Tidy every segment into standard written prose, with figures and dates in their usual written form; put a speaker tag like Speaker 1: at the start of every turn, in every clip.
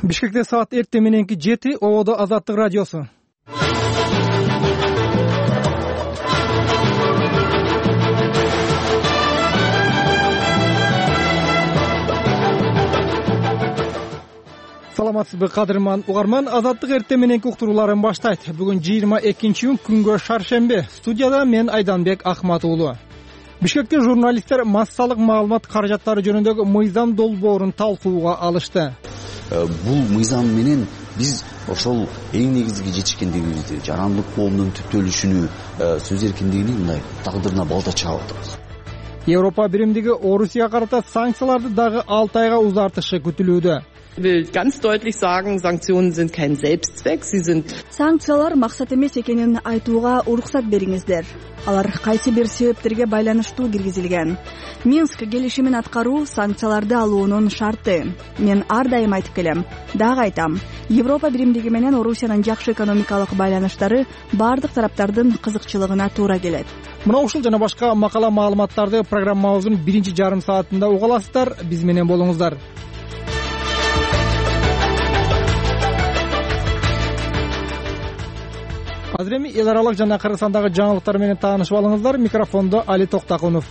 Speaker 1: Бишкекте саат эртең мененки 7, Ободо Азаттык радиосу. Саламатсызбы, кадырман угарман. Азаттык эртең мененки уктурууларын баштайт. Бүгүн 22-июнь, күнгө шаршембе. Студияда мен Айданбек Ахмат уулу. Бишкекте журналисттер массалык маалымат каражаттары жөнүндөгү мыйзам долбоорун талкууга алышты.
Speaker 2: Бул мыйзам менен биз ошол эң негизги жетишкендигибизди, жарандык коомдун түптөлүшүнү, сөз эркиндигинин мындай тагдырына балта чаап атабыз.
Speaker 1: Европа биримдиги Орусияга карата санкцияларды дагы 6 айга узартышы күтүлүүдө.
Speaker 3: Ich will ganz deutlich sagen, Sanktionen sind kein Selbstzweck, sie sind...
Speaker 4: Санкциялар максат эмес экенин айтууга уруксат бериңиздер. Алар кайсы бир себептерге байланыштуу киргизилген. Минск келишимин аткаруу санкцияларды алуунун шарты. Мен ар дайым айтып келем, дагы айтам. Европа биримдиги менен Орусиянын жакшы экономикалык байланыштары бардык тараптардын кызыкчылыгына туура келет.
Speaker 1: Мына ушул жана башка макала маалыматтарды программабыздын биринчи жарым саатында уга аласыздар. Биз менен болуңуздар. Азыр эми эл аралык жана Кыргызстандагы жаңылыктар менен таанышып алыңыздар. Микрофондо Али Токтакунов.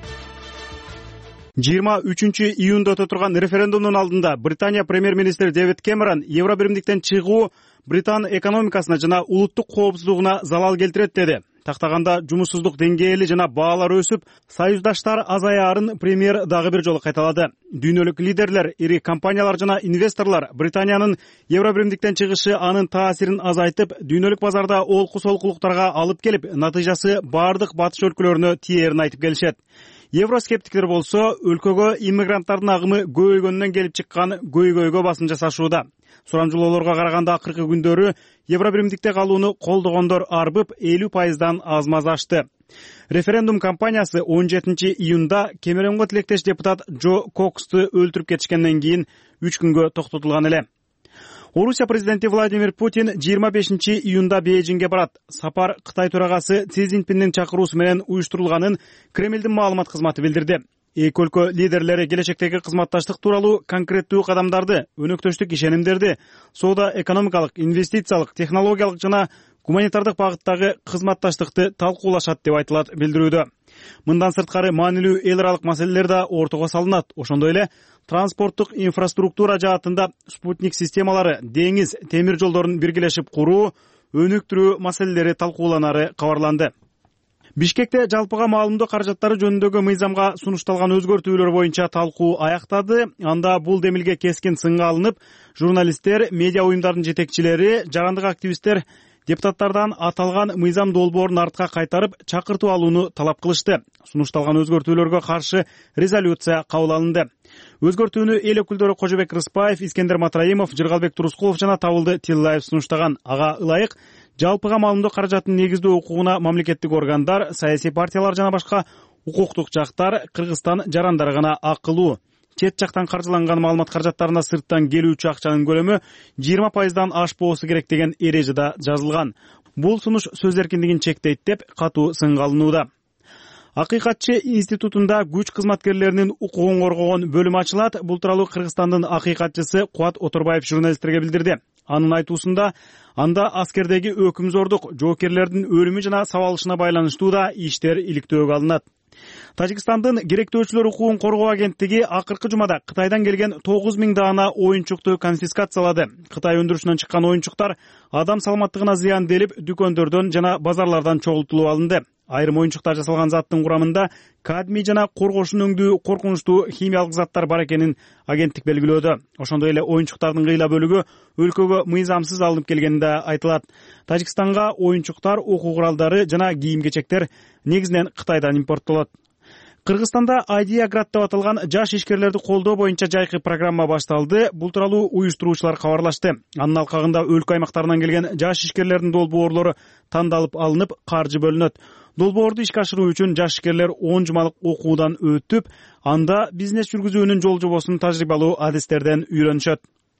Speaker 5: 23-июнда өтө турган референдумдун алдында Британия премьер-министри Дэвид Кэмерон Евро биримдиктен чыгуу Британ экономикасына жана улуттук коопсуздугуна залал келтирет деди. Тактаганда жумушсуздук деңгээли жана баалар өсүп, союздаштар азаярын премьер дагы бир жолу кайталады. Дүйнөлүк лидерлер, ири компаниялар жана инвесторлор Британиянын Евро биримдиктен чыгышы анын таасирин азайтып, дүйнөлүк базарда олку-солкулуктарга алып келип, натыйжасы бардык батыш өлкөлөрүнө тиерин айтып келишет. Евроскептиктер болсо, өлкөгө иммигранттардын агымы көбөйгөндөн келип чыккан көйгөйгө басым жасашууда. Сурамжылоолорго караганда акыркы күндөрү Евро биримдикте калууну колдогондор арбып 50%дан аз-маз ашты. Референдум кампаниясы 17-июнда Кэмеронго тилектеш депутат Джо Коксту өлтүрүп кетишкенден кийин 3 күнгө токтотулган эле. Орусия президенти Владимир Путин 25-июнда Бейжиңге барат. Сапар Кытай төрагасы Си Цзиньпиндин чакыруусу менен уюштурулганын Кремлдин маалымат кызматы билдирди. Эки өлкө лидерлери келечектеги кызматташтык тууралуу конкреттүү кадамдарды, өнөктөштүк ишенимдерди, соода экономикалык, инвестициялык, технологиялык жана гуманитардык багыттагы кызматташтыкты талкуулашат деп айтылат билдирүүдө. Мындан сырткары маанилүү эл аралык маселелер да ортого салынат. Ошондой эле транспорттук инфраструктура жаатында спутник системалары, деңиз, темир жолдорун биргелешип куруу, өнүктүрүү маселелери талкууланары кабарланды. Бишкекте жалпыга маалымдоо каражаттары жөнүндөгү мыйзамга сунушталган өзгөртүүлөр боюнча талкуу аяктады. Анда бул демилге кескин сынга алынып, журналисттер, медиа уюмдардын жетекчилери, жарандык активисттер депутаттардан аталган мыйзам долбоорун артка кайтарып, чакыртуу алууну талап кылышты. Сунушталган өзгөртүүлөргө каршы резолюция кабыл алынды. Өзгөртүүнү эл өкүлдөрү Кожобек Рыспаев, Искендер Матраимов, Жыргалбек Турускулов жана Табылды Тиллаев сунуштаган. Ага ылайык жалпыга маалымдоо каражатын негиздөө укугуна мамлекеттик органдар, саясий партиялар жана башка укуктук жактар, Кыргызстан жарандары гана акылуу. Чет жактан каржыланган маалымат каражаттарына сырттан келүүчү акчанын көлөмү 20%дан ашпоосу керек деген эрежеде жазылган. Бул сунуш сөз эркиндигин чектейт деп катуу сынга алынууда. Акыйкатчы институтунда күч кызматкерлеринин укугун коргогон бөлүм ачылат. Бул тууралуу Кыргызстандын акыйкатчысы Кубат Оторбаев журналисттерге билдирди. Анын айтуусунда, анда аскердеги өкүмзордук, жоокерлердин өлүмү жана сабалышына байланыштуу да иштер иликтөөгө алынат. Тажикстандын керектөөчүлөр укугун коргоо агенттиги акыркы жумада Кытайдан келген 9000 даана оюнчукту конфискациялады. Кытай өндүрүшүнөн чыккан оюнчуктар адам саламаттыгына зыян делип, дүкөндөрдөн жана базарлардан чогултулуп алынды. Айрым оюнчуктар жасалган заттын курамында кадмий жана коргошун өңдүү коркунучтуу химиялык заттар бар экенин агенттик белгилөөдө. Ошондой эле оюнчуктардын кыйла бөлүгү өлкөгө мыйзамсыз алынып келгени да айтылат. Тажикстанга оюнчуктар, окуу куралдары жана кийим-кечектер негизинен Кытайдан импорттолот. Кыргызстанда Айдиаград деп аталган жаш ишкерлерди колдоо боюнча жайкы программа башталды. Бул тууралуу уюштуруучулар кабарлашты. Анын алкагында өлкө аймактарынан келген жаш ишкерлердин долбоорлору тандалып алынып, каржы бөлүнөт. Долбоорду ишке ашыруу үчүн жаш ишкерлер 10 жумалык окуудан өтүп, анда бизнес жүргүзүүнүн жол жобосун тажрыйбалуу адистерден үйрөнүшөт.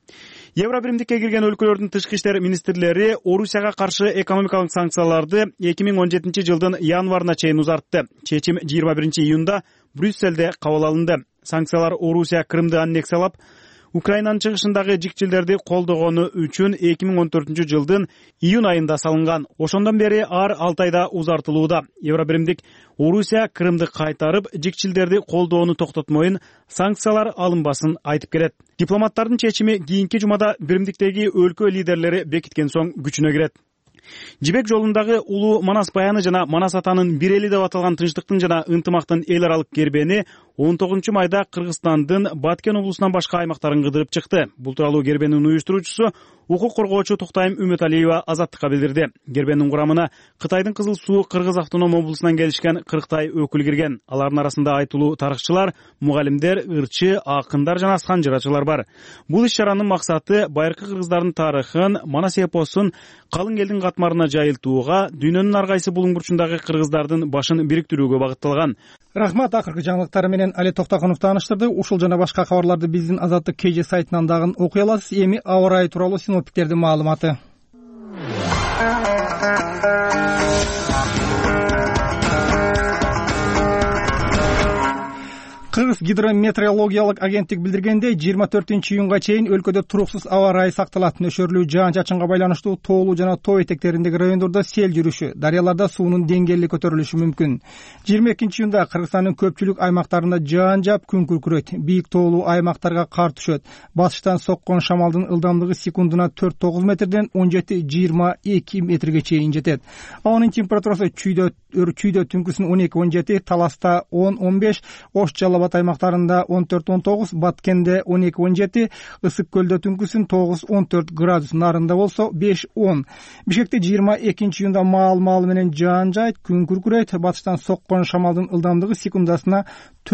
Speaker 5: Евро биримдикке кирген өлкөлөрдүн тышкы иштер министрлери Орусияга каршы экономикалык санкцияларды 2017 жылдын январына чейин узартты. Чечим 21-июнда Брюсселде кабыл алынды. Санкциялар Орусия Крымды аннексиялап, Украинанын чыгышындагы жикчилдерди колдогону үчүн 2014-жылдын июнь айында салынган. Ошондон бери ар 6 айда узартылууда. Евробиримдик Орусия Крымды кайтарып, жикчилдерди колдоону токтотмоюн, санкциялар алынбасын айтып келет. Дипломаттардын чечими кийинки жумада биримдиктеги өлкө лидерлери бекиткен соң күчүнө кирет. Жибек жолундагы улуу Манас баяны жана Манас атанын бир эли деп аталган тынчтыктын жана ынтымактын эл аралык кербени 19-майда Кыргызстандын Баткен облусунан башка аймактарын кыдырып чыкты. Бул тууралуу кербенин уюштуруучусу укук коргоочу Туктайым Үмөталиева Азаттыкка билдирди. Кербенин курамына Кытайдын Кызыл Суу Кыргыз автоном облусунан келишкен 40 өкүл кирген. Алардын арасында айтылуу тарыхчылар, мугалимдер, ырчы, акындар жана санжырачылар бар. Бул иш-чаранын максаты байыркы кыргыздардын тарыхын, Манас эпосун калың элдин катмарына жайылтууга, дүйнөнүн ар кайсы булуң бурчундагы кыргыздардын башын бириктирүүгө багытталган.
Speaker 1: Рахмат, акыркы жаңылыктар менен Али Токтокунов тааныштырды. Ушул жана башка кабарларды биздин Азаттык KG сайтынан дагы окуй аласыз. Эми аба ырайы тууралуу синоптиктердин маалыматы. Кыргыз гидрометеорологиялык агенттик билдиргендей, 24-июнга чейин өлкөдө туруксуз аба ырайы сакталат. Нөшөрлүү жаан-чачынга байланыштуу тоолуу жана тоо этектериндеги райондордо сел жүрүшү, дарыяларда суунун деңгээли көтөрүлүшү мүмкүн. 22-июнда Кыргызстандын көпчүлүк аймактарында жаан жаап, күн күркүрөйт. Бийик тоолуу аймактарга кар түшөт. Батыштан соккон шамалдын ылдамдыгы секундуна 4-9 метрден 17-22 метрге чейин жетет. Ауанын температурасы чүйдө түнкүсүн 12-17, Таласта 10-15, Ош Жалал аймактарында 14-19, Баткенде 12-17, Ысык көлдө түнкүсүн 9-14 градус, нарында болсо 5-10. Бишкекте 22-июнда маал менен жаан жайт, күн күркүрөйт. Батыштан соккон шамалдын ылдамдыгы секундасына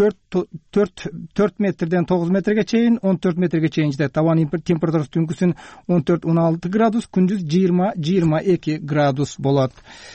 Speaker 1: 4 метрден 9 метрге чейин, 14 метрге чейин жетет. Ауанын температурасы түнкүсүн 14-16 градус, күндүз 20-22 градус болот.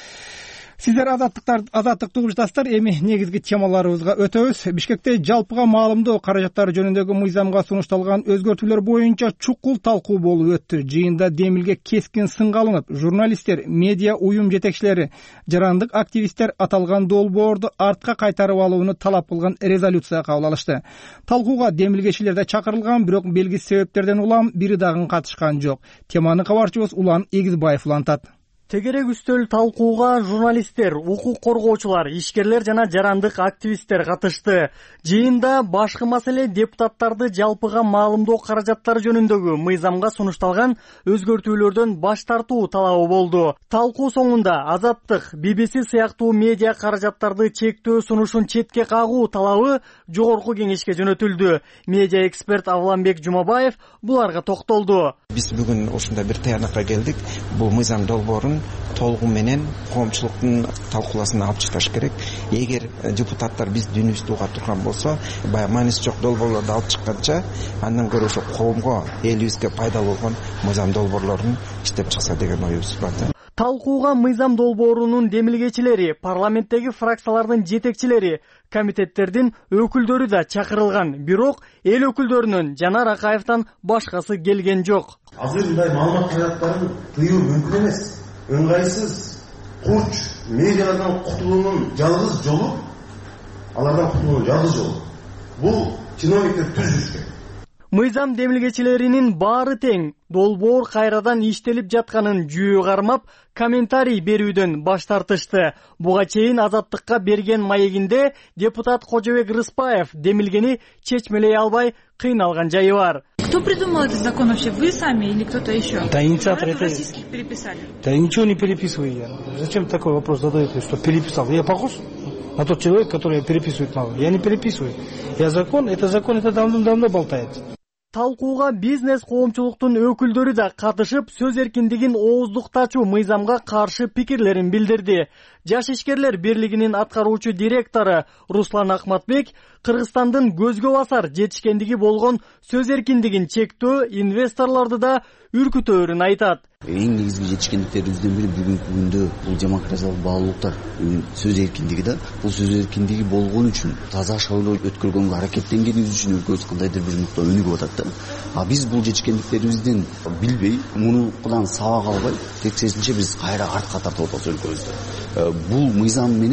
Speaker 1: Сиздер азаттыктуу угуштастар, эми негизги темаларыбызга өтөбүз. Бишкекте жалпыга маалымдоо каражаттары жөнүндөгү мыйзамга сунушталган өзгөртүүлөр боюнча чукул талкуу болуп өттү. Жыйында демилге кескин сынга алынып, журналисттер, медиа уюм жетекчилери, жарандык активисттер аталган долбоорду артка кайтарып алууну талап кылган резолюция кабыл алышты. Талкууга демилгечилер да чакырылган, бирок белгисиз себептерден улам бири дагы катышкан жок. Теманы кабарчыбыз Улан Эгизбаев улантат.
Speaker 6: Тегерек үстөл талкууга журналисттер, укук коргоочулар, ишкерлер жана жарандык активисттер катышты. Жыйында башкы маселе депутаттарды жалпыга маалымдоо каражаттары жөнүндөгү мыйзамга сунушталган өзгөртүүлөрдөн баш тартуу талабы болду. Талкуу соңунда Азаттык, BBC сыяктуу медиа каражаттарды чектөө сунушун четке кагуу талабы жогорку кеңешке жөнөтүлдү. Медиа эксперт Авламбек Жумабаев буларга токтолду.
Speaker 7: Биз бүгүн ушундай бир таянакка келдик. Бул мыйзам долбоорун толугу менен коомчулуктун талкууласына алып чыгыш керек. Эгер депутаттар биз дүйнөбүздү турган болсо, баягы мааниси жок долбоорлорду алып чыкканча, андан көрө ошо коомго, элибизге пайдалуу болгон мыйзам долбоорлорун иштеп чыкса деген оюбуз бар.
Speaker 6: Талкууга мыйзам долбоорунун демилгечилери, парламенттеги фракциялардын жетекчилери, комитеттердин өкүлдөрү да чакырылган. Бирок эл өкүлдөрүнөн Жанар Акаевтан башкасы келген жок.
Speaker 8: Азыр мындай маалымат каражаттарын тыюу мүмкүн эмес. Ыңгайсыз, курч медиадан кутулуунун жалгыз жолу, алардан кутулуунун жалгыз жолу бул чиновниктер түз жүрүш керек.
Speaker 6: Мыйзам демилгечилеринин баары тең долбоор кайрадан иштелип жатканын жүйө кармап, комментарий берүүдөн баш тартышты. Буга чейин Азаттыкка берген маегинде депутат Кожобек Рыспаев демилгени чечмелей албай кыйналган жайы бар.
Speaker 9: Кто придумал этот закон вообще? Вы сами или кто-то еще?
Speaker 10: Да, инициатор это...
Speaker 9: Российских переписали.
Speaker 10: Да ничего не переписываю я. Зачем такой вопрос задаете, что переписал? Я похож на тот человек, который переписывает мало? Я не переписываю. Я закон, это давно болтается.
Speaker 6: Талкууга бизнес коомчулуктун өкүлдөрү да катышып, сөз эркиндигин ооздуктачу мыйзамга каршы пикирлерин билдирди. Жаш ишкерлер бирлигинин аткаруучу директору Руслан Ахматбек Кыргызстандын көзгө басар жетишкендиги болгон сөз эркиндигин чектөө инвесторлорду да үркүтөөрүн айтат.
Speaker 2: Эң негизги жетишкендиктерибиздин бири бүгүнкү күндө бул демократиялык баалуулуктар, сөз эркиндиги да. Бул сөз эркиндиги болгон үчүн таза шайлоо өткөргөнгө аракеттенгенибиз үчүн өлкөбүз кандайдыр бир нукта өнүгүп атат да. А биз бул жетишкендиктерибизден билбей, мунудан сабак албай, тексерисинче биз кайра артка тартып атабыз өлкөбүздү. Бул мыйзам менен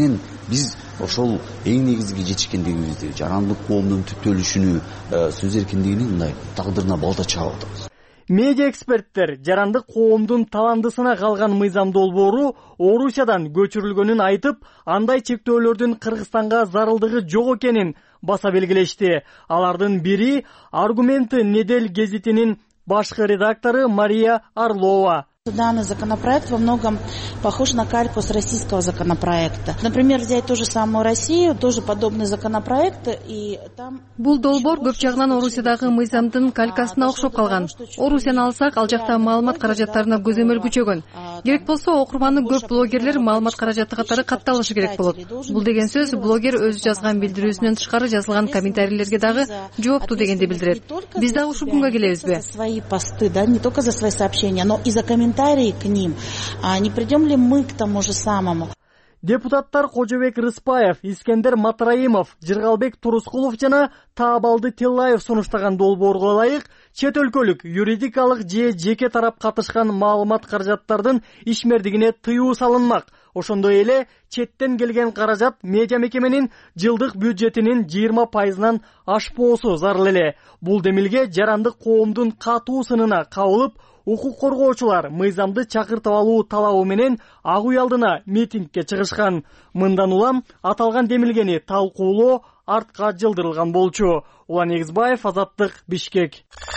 Speaker 2: Биз ошол эң негизги жетишкендигибизди, жарандык коомдун түптөлүшүнү, сөз эркиндигинин мындай тагдырына балта чаап атабыз.
Speaker 6: Медиа эксперттер жарандык коомдун таландысына калган мыйзам долбоору Орусиядан көчүрүлгөнүн айтып, андай чектөөлөрдүн Кыргызстанга зарылдыгы жок экенин баса белгилешти. Алардын бири «Аргументы недель» гезитинин башкы редактору Мария Орлова.
Speaker 11: Данный законопроект во многом похож на кальку с российского законопроекта. Например, взять ту же самую Россию, тоже подобный законопроект, и там...
Speaker 12: Бул долбоор көп жагынан Орусиядагы мыйзамдын калькасына окшоп калган. Орусияны алсак, ал жакта маалымат каражаттарына көзөмөл күчөгөн. Керек болсо, окурманы көп блогерлер маалымат каражаты катары катталышы керек болот. Бул деген сөз, блогер өзү жазган билдирүүсүнөн тышкары жазылган комментарийлерге дагы жооптуу дегенди билдирет. Биз дагы ушул күнгө келебизби?
Speaker 11: Свои посты, да, не только за свои сообщения, но и за комментарии к ним. А не придем ли мы к тому же самому?
Speaker 6: Депутаттар Кожобек Рыспаев, Искендер Матраимов, Жыргалбек Турускулов жана Таабалды Тиллаев сунуштаган долбоорго ылайык чет өлкөлүк юридикалык же жеке тарап катышкан маалымат каражаттардын ишмердигине тыюу салынмак. Ошондой эле четтен келген каражат медиа мекеменин жылдык бюджетинин 20%-нан ашпоосу зарыл эле. Бул демилге жарандык коомдун катуу сынына кабылып, укук коргоочулар мыйзамды чакыртып алуу талабы менен ак үй алдына митингге чыгышкан. Мындан улам аталган демилгени талкуулоо артка жылдырылган болчу. Улан Эгизбаев, Азаттык, Бишкек.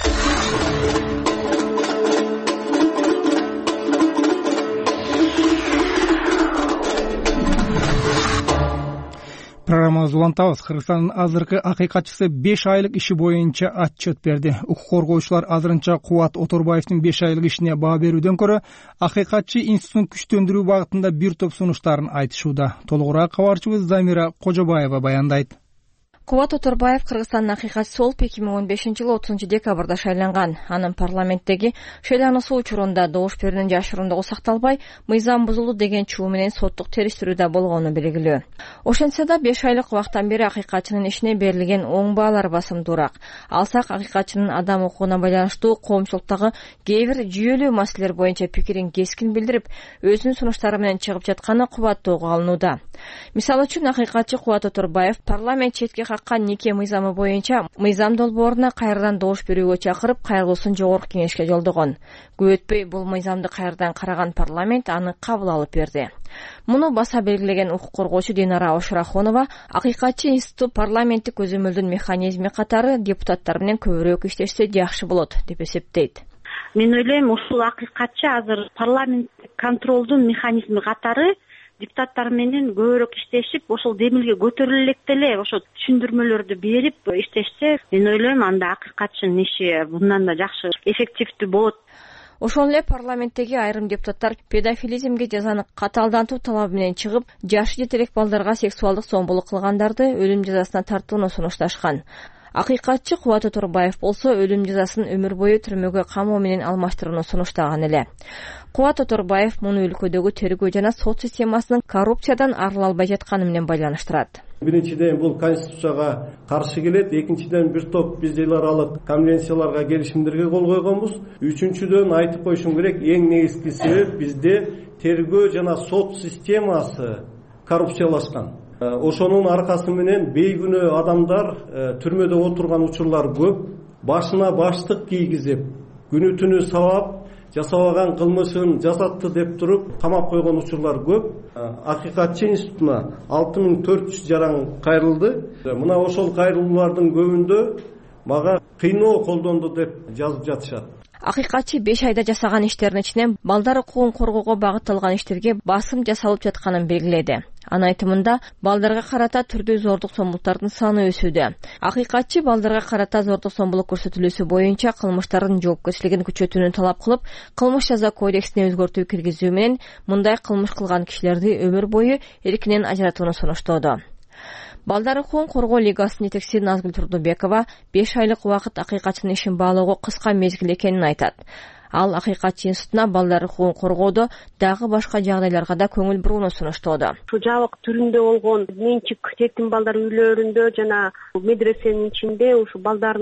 Speaker 1: Программабызды улантабыз. Кыргызстандын азыркы акыйкатчысы 5 айлык иши боюнча отчет берди. Укук коргоочулар азырынча Кубат Оторбаевдин 5 айлык ишине баа берүүдөн көрө акыйкатчы институтун күчтөндүрүү багытында бир топ сунуштарын айтышууда. Толугураак кабарчыбыз Замира Кожобаева баяндайт.
Speaker 12: Кубат Оторбаев Кыргызстандын акыйкатчысы болуп 2015-жылы 30 декабрда шайланган. Анын парламенттеги шайлануусу учурунда добуш берүүнүн жашырундугу сакталбай, мыйзам бузулду деген чуу менен соттук териштирүүдө болгону белгилүү. Ошентсе да 5 айлык убактан бери акыйкатчынын ишине берилген оң баалар басымдуураак. Алсак, акыйкатчынын адам укугуна байланыштуу коомчулуктагы кээ бир жүйөлүү маселелер боюнча пикирин кескин билдирип, өзүнүн сунуштары менен чыгып жатканы кубаттоого алынууда. Мисалы үчүн, акыйкатчы Кубат Оторбаев парламент четке каккан неке мыйзамы боюнча мыйзам долбооруна кайрадан добуш берүүгө чакырып, кайрылуусун жогорку кеңешке жолдогон. Көп өтпөй бул мыйзамды кайрадан караган парламент аны кабыл алып берди. Муну баса белгилеген укук коргоочу Динара Ошурахонова акыйкатчы институт парламенттик көзөмөлдүн механизми катары депутаттар менен көбүрөөк иштешсе жакшы болот деп эсептейт.
Speaker 13: Мен ойлойм, ушул акыйкатчы азыр парламенттик контролдун механизми катары депутаттар менен көбүрөөк иштешип, ошол демилге көтөрүлө электе эле ошо түшүндүрмөлөрдү берип иштешсе, мен ойлойм, анда акыйкатчынын иши мындан да жакшы, эффективдүү болот.
Speaker 12: Ошол эле парламенттеги айрым депутаттар педофилизмге жазаны катаалдантуу талабы менен чыгып, жашы жете элек балдарга сексуалдык зомбулук кылгандарды өлүм жазасына тартууну сунушташкан. Акыйкатчы Кубат Оторбаев болсо өлүм жазасын өмүр бою түрмөгө камоо менен алмаштырууну сунуштаган эле. Кубат Оторбаев муну өлкөдөгү тергөө жана сот системасынын коррупциядан арыла албай жатканы менен байланыштырат.
Speaker 14: Биринчиден бул конституцияга каршы келет, экинчиден бир топ биз эл аралык конвенцияларга, келишимдерге кол койгонбуз. Үчүнчүдөн айтып коюшум керек, эң негизги себеп бизде тергөө жана сот системасы коррупциялашкан. Ошонун аркасы менен бейгүнөө адамдар түрмөдө отурган учурлар көп. Башына баштык кийгизип, күнү түнү сабап, жасабаган кылмышын жасатты деп туруп камап койгон учурлар көп. Акыйкатчы институтуна 6400 жаран кайрылды. Мына ошол кайрылуулардын көбүндө мага кыйноо колдонду деп жазып жатышат.
Speaker 12: Акыйкатчы 5 айда жасаган иштердин ичинен балдар укугун коргоого багытталган иштерге басым жасалып жатканын белгиледи. Анын айтымында, балдарга карата түрдүү зордук зомбулуктардын саны өсүүдө. Акыйкатчы балдарга карата зордук зомбулук көрсөтүлүүсү боюнча кылмыштардын жоопкерчилигин күчөтүүнү талап кылып, кылмыш жаза кодексине өзгөртүү киргизүү менен мындай кылмыш кылган кишилерди өмүр бою эркинен ажыратууну сунуштоодо. Балдар укугун коргоо лигасынын жетекчиси Назгүл Турдубекова 5 айлык убакыт акыйкатчынын ишин баалоого кыска мезгил экенин айтат. Ал акыйкатчы институтуна балдар укугун коргоодо дагы башка жагдайларга да көңүл бурууну сунуштоодо.
Speaker 15: Ушу жабык түрүндө болгон менчик жетим балдар үйлөрүндө жана медресенин ичинде ушу балдардын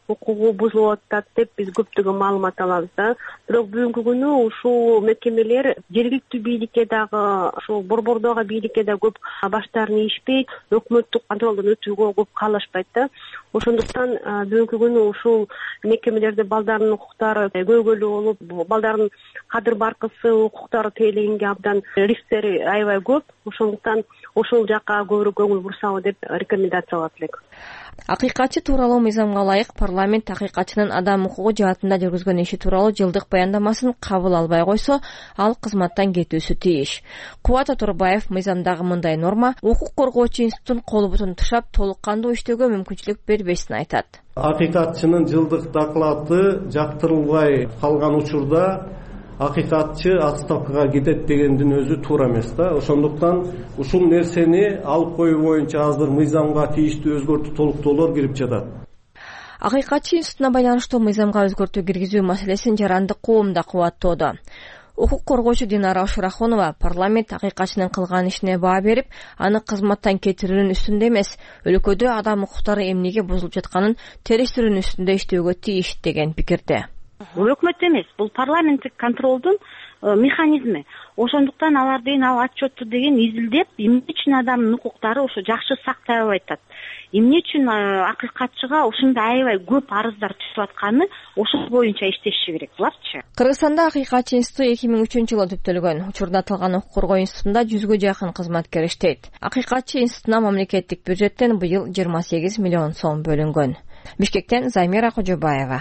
Speaker 15: укугу бузулуп атат деп биз көптөгөн маалымат алабыз да. Бирок бүгүнкү күнү ушул мекемелер жергиликтүү бийликке дагы, ушул борбордогу бийликке да көп баштарын ийишпейт, өкмөттүк контролдон өтүүгө көп каалашпайт да. Ошондуктан бүгүнкү күнү ушул мекемелерде балдардын укуктары көйгөйлүү болуп, балдардын кадыр баркысы, укуктары тээлегенге абдан рисктери аябай көп. Ошондуктан ошол жакка көбүрөөк көңүл бурсабы деп рекомендациялап элек.
Speaker 12: Акыйкатчы тууралуу мыйзамга ылайык парламент акыйкатчынын адам укугу жаатында жүргүзгөн иши тууралуу жылдык баяндамасын кабыл албай койсо, ал кызматтан кетүүсү тийиш. Кубат Оторбаев мыйзамдагы мындай норма укук коргоочу институттун кол бутун тышап толук кандуу иштөөгө мүмкүнчүлүк бербесин айтат.
Speaker 14: Акыйкатчынын жылдык доклады жактырылбай калган учурда акыйкатчы отставкага кетет дегендин өзү туура эмес да. Ошондуктан ушул нерсени алып коюу боюнча азыр мыйзамга тийиштүү өзгөртүү толуктоолор кирип жатат.
Speaker 12: Акыйкатчы институтуна байланыштуу мыйзамга өзгөртүү киргизүү маселесин жарандык коом да кубаттоодо. Укук коргоочу Динара Ушурахонова парламент акыйкатчынын кылган ишине баа берип, аны кызматтан кетирүүнүн үстүндө эмес, өлкөдө адам укуктары эмнеге бузулуп жатканын териштирүүнүн үстүндө иштөөгө тийиш деген пикирде.
Speaker 13: Өкмөт эмес, бул парламенттик контролдун механизми. Ошондуктан алар дейин ал отчетту деген изилдеп, эмне үчүн адамдын укуктары ошо жакшы сакталбай атат. Эмне үчүн акыйкатчыга ушундай аябай көп арыздар түшүп атканы ошол боюнча иштеши керек буларчы.
Speaker 12: Кыргызстанда акыйкатчы институту 2003-жылы түптөлгөн. Учурда аталган укук коргоо институтунда 100гө жакын кызматкер иштейт. Акыйкатчы институтуна мамлекеттик бюджеттен быйыл 28 миллион сом бөлүнгөн. Бишкектен Замира Кожобаева.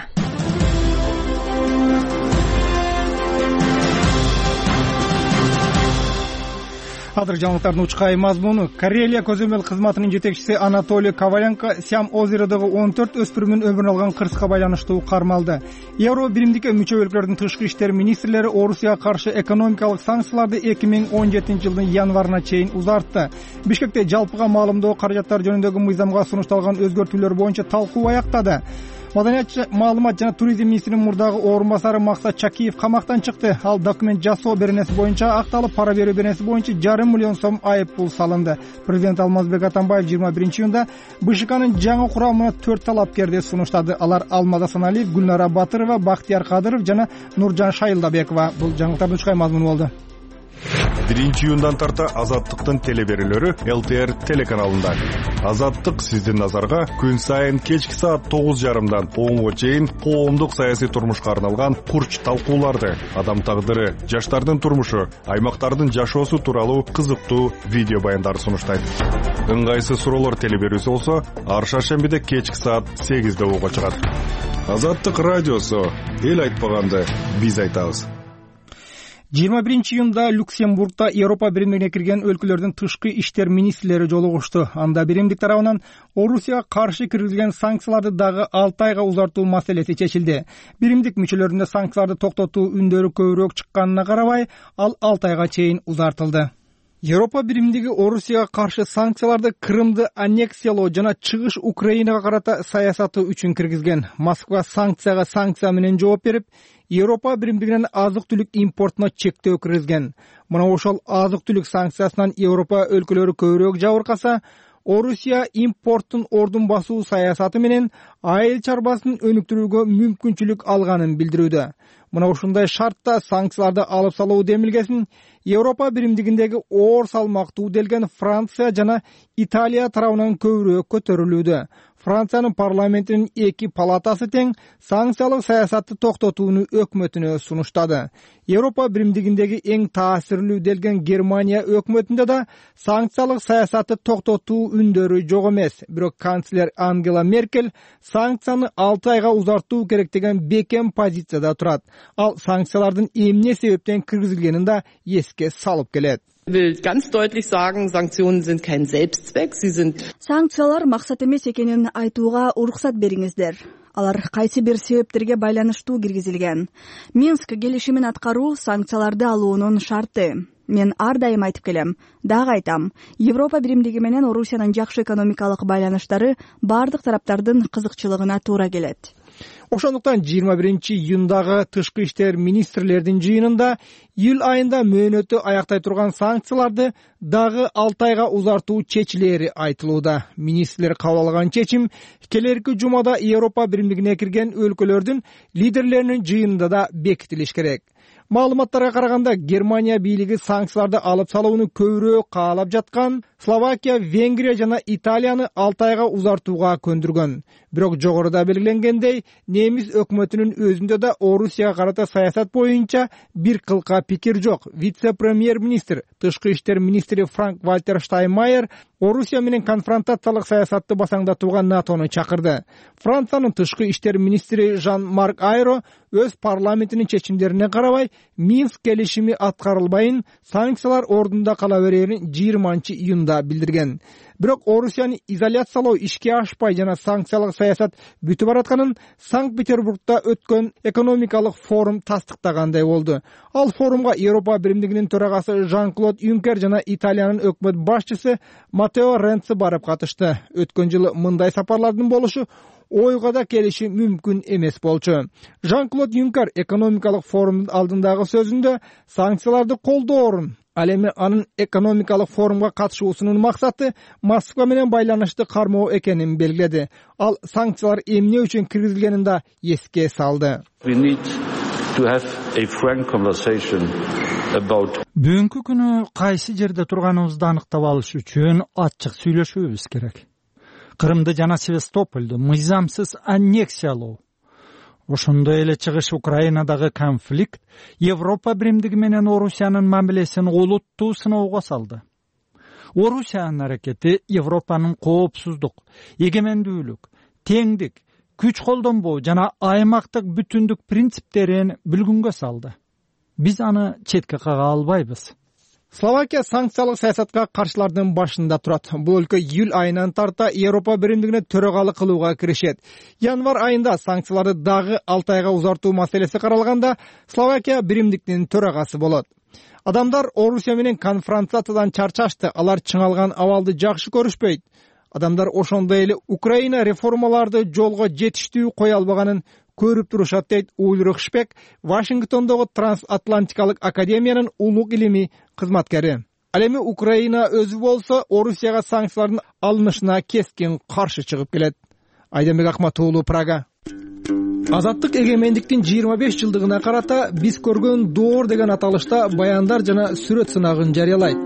Speaker 1: Азыр жаңылыктардын учкай мазмуну. Карелия көзөмөл кызматынын жетекчиси Анатолий Коваленко Сиам озеродогу 14 өспүрүмүн өмүрүн алган кырсыга байланыштуу кармалды. Евро биримдикке мүчө өлкөлөрдүн тышкы иштер министрлери Орусияга каршы экономикалык санкцияларды 2017 жылдын январына чейин узартты. Бишкекте жалпыга маалымдоо каражаттары жөнүндөгү мыйзамга сунушталган өзгөртүүлөр боюнча талкуу аяктады. Маданият, маалымат жана туризм министринин мурдагы орун басары Максат Чакиев камактан чыкты. Ал документ жасоо беренеси боюнча акталып, пара берүү беренеси боюнча 1,5 миллион сом айып пул салынды. Президент Алмазбек Атамбаев 21-июнда БШКнын жаңы курамына 4 талапкерди сунуштады. Алар Алмаз Асаналиев, Гүлнара Батырова, Бактияр Кадыров жана Нуржан Шайылдабекова. Бул жаңылыктардын учкай мазмуну болду.
Speaker 16: 1-июндан тарта Азаттыктын телеберүүлөрү ЛТР телеканалында. Азаттык сиздин назарга күн сайын кечки саат 9:30дан 10:00 чейин коомдук саясий турмушка арналган курч талкууларды, адам тагдыры, жаштардын турмушу, аймактардын жашоосу тууралуу кызыктуу видео баяндарды сунуштайт. Ыңгайсыз суроолор телеберүүсү болсо, ар шаршембиде кечки саат 8:00 угуга чыгат. Азаттык радиосу, эл айтпаганды биз айтабыз.
Speaker 1: 21-июнда Люксембургда Европа биримдигине кирген өлкөлөрдүн тышкы иштер министрлери жолугушту. Анда биримдик тарабынан Орусияга каршы киргизилген санкцияларды дагы 6 айга узартуу маселеси чечилди. Биримдик мүчөлөрүндө санкцияларды токтотуу үндөрү көбүрөөк чыкканына карабай, ал 6 айга чейин узартылды. Европа биримдиги Орусияга каршы санкцияларды Крымды аннексиялоо жана чыгыш Украинага карата саясаты үчүн киргизген. Москва санкция менен жооп берип, Европа биримдигинен азык-түлүк импортуна чектөө киргизген. Мына ошол азык-түлүк санкциясынан Европа өлкөлөрү көбүрөөк жабыркаса, Орусия импорттун ордун басуу саясаты менен айыл чарбасын өнүктүрүүгө мүмкүнчүлүк алганын билдирүүдө. Мына ушундай шартта санкцияларды алып салуу демилгесин Европа биримдигиндеги оор салмактуу делген Франция жана Италия тарабынан көбүрөөк көтөрүлүүдө. Франциянын парламентинин 2 палатасы тең санкциялык саясатты токтотууну өкмөтүнө сунуштады. Европа биримдигиндеги эң таасирлүү делген Германия өкмөтүндө да санкциялык саясатты токтотуу үндөрү жок эмес. Бирок канцлер Ангела Меркель санкцияны 6 айга узартуу керек деген бекем позицияда турат. Ал санкциялардын эмне себептен киргизилгенин да эске салып келет.
Speaker 3: Ich will ganz deutlich sagen, Sanktionen sind kein Selbstzweck, sie sind
Speaker 4: Санкциялар максат эмес экенин айтууга уруксат бериңиздер. Алар кайсы бир себептерге байланыштуу киргизилген. Минск келишимин аткаруу санкцияларды алуунун шарты. Мен ар дайым айтып келем, дагы айтам. Европа биримдиги менен Орусиянын жакшы экономикалык байланыштары бардык тараптардын кызыкчылыгына туура келет.
Speaker 1: Ошондуктан 21-июндагы тышкы иштер министрлердин жыйынында июль айында мөөнөтү аяктай турган санкцияларды дагы 6 айга узартуу чечилери айтылууда. Министрлер кабыл алган чечим келерки жумада Европа биримдигине кирген өлкөлөрдүн лидерлеринин жыйынында да бекитилиш керек. Маалыматтарга караганда Германия бийлиги санкцияларды алып салууну көбүрөөк каалап жаткан Словакия, Венгрия жана Италияны 6 айга узартууга көндүргөн. Бирок жогоруда белгиленгендей, немис өкмөтүнүн өзүндө да Орусияга карата саясат боюнча бир кылка пикир жок. Вице-премьер-министр, тышкы иштер министри Франк-Вальтер Штайнмайер Орусия менен конфронтациялык саясатты басаңдатууга НАТОну чакырды. Франциянын тышкы иштер министри Жан-Марк Айро өз парламентинин чечимдерине карабай Минск келишими аткарылбайын, санкциялар ордунда кала берерин 20-июнда билдирген. Бирок Орусияны изоляциялоо ишке ашпай жана санкциялык саясат бүтүп баратканын Санкт-Петербургда өткөн экономикалык форум тастыктагандай болду. Ал форумга Европа биримдигинин төрагасы Жан-Клод Юнкер жана Италиянын өкмөт башчысы Матео Ренци барып катышты. Өткөн жылы мындай сапарлардын болушу ойга да келиши мүмкүн эмес болчу. Жан-Клод Юнкер экономикалык форумдун алдындагы сөзүндө санкцияларды колдоорун, ал эми анын экономикалык форумга катышуусунун максаты Москва менен байланышты кармоо экенин белгиледи. Ал санкциялар эмне үчүн киргизилгенин да эске салды.
Speaker 17: Бүгүнкү күнү кайсы жерде турганыбызды аныктап алыш үчүн ачык сүйлөшүүбүз керек. Кырымды жана Севастопольду мыйзамсыз аннексиялоо, ошондой эле чыгыш Украинадагы конфликт Европа биримдиги менен Орусиянын мамилесин олуттуу сыноого салды. Орусиянын аракети Европанын коопсуздук, эгемендүүлүк, теңдик, күч колдонбоо жана аймактык бүтүндүк принциптерин бүлгүнгө салды. Биз аны четке кага албайбыз.
Speaker 1: Словакия санкциялык саясатка каршылардын башында турат. Бул өлкө июль айынан тарта Европа биримдигине төрагалык кылууга киришет. Январь айында санкцияларды дагы 6 айга узартуу маселеси каралганда Словакия биримдиктин төрагасы болот. Адамдар Орусия менен конфронтациядан чарчашты. Алар чыңалган абалды жакшы көрүшпөйт. Адамдар ошондой эле Украина реформаларды жолго жетиштүү кое албаганын көрүп турушат дейт Ульрих Шпек, Вашингтондогу Трансатлантикалык академиянын улук илимий кызматкери. Ал эми Украина өзү болсо Орусияга санкциялардын алынышына кескин каршы чыгып келет. Айданбек Акматуулу, Прага. Азаттык эгемендиктин 25 жылдыгына карата биз көргөн доор деген аталышта баяндар жана сүрөт сынагын жарыялайт.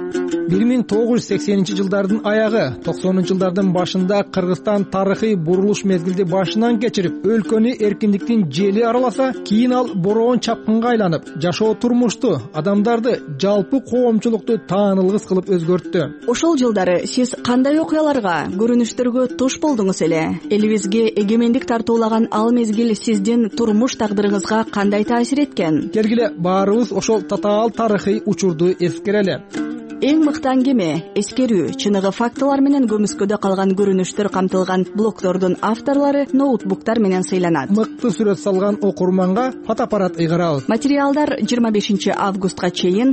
Speaker 1: 1980-жылдардын аягы, 90-жылдардын башында Кыргызстан тарыхый бурулуш мезгилди башынан кечирип, өлкөнү эркиндиктин жели араласа, кийин ал бороон чапкынга айланып, жашоо турмушту, адамдарды, жалпы коомчулукту таанылгыс кылып өзгөрттү.
Speaker 4: Ошол жылдары сиз кандай окуяларга, көрүнүштөргө туш болдуңуз эле? Элибизге эгемендик тартуулаган ал мезгил сиздин турмуш тагдырыңызга кандай таасир эткен?
Speaker 1: Келгиле баарыбыз ошол татаал тарыхый учурду эскерели.
Speaker 4: Эң мыкты аңгеме, эскерүү, чыныгы фактылар менен көмүскөдө калган көрүнүштөр камтылган блогдордун авторлору ноутбуктар менен сыйланат.
Speaker 1: Мыкты сүрөт салган окурманга фотоаппарат ыйгарабыз.
Speaker 4: Материалдар 25 августка чейин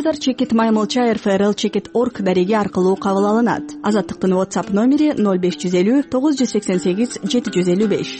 Speaker 4: www.mymolcha.rfrl.org дареги аркылуу кабыл алынат. Азаттыктын WhatsApp номери 0550 988 755.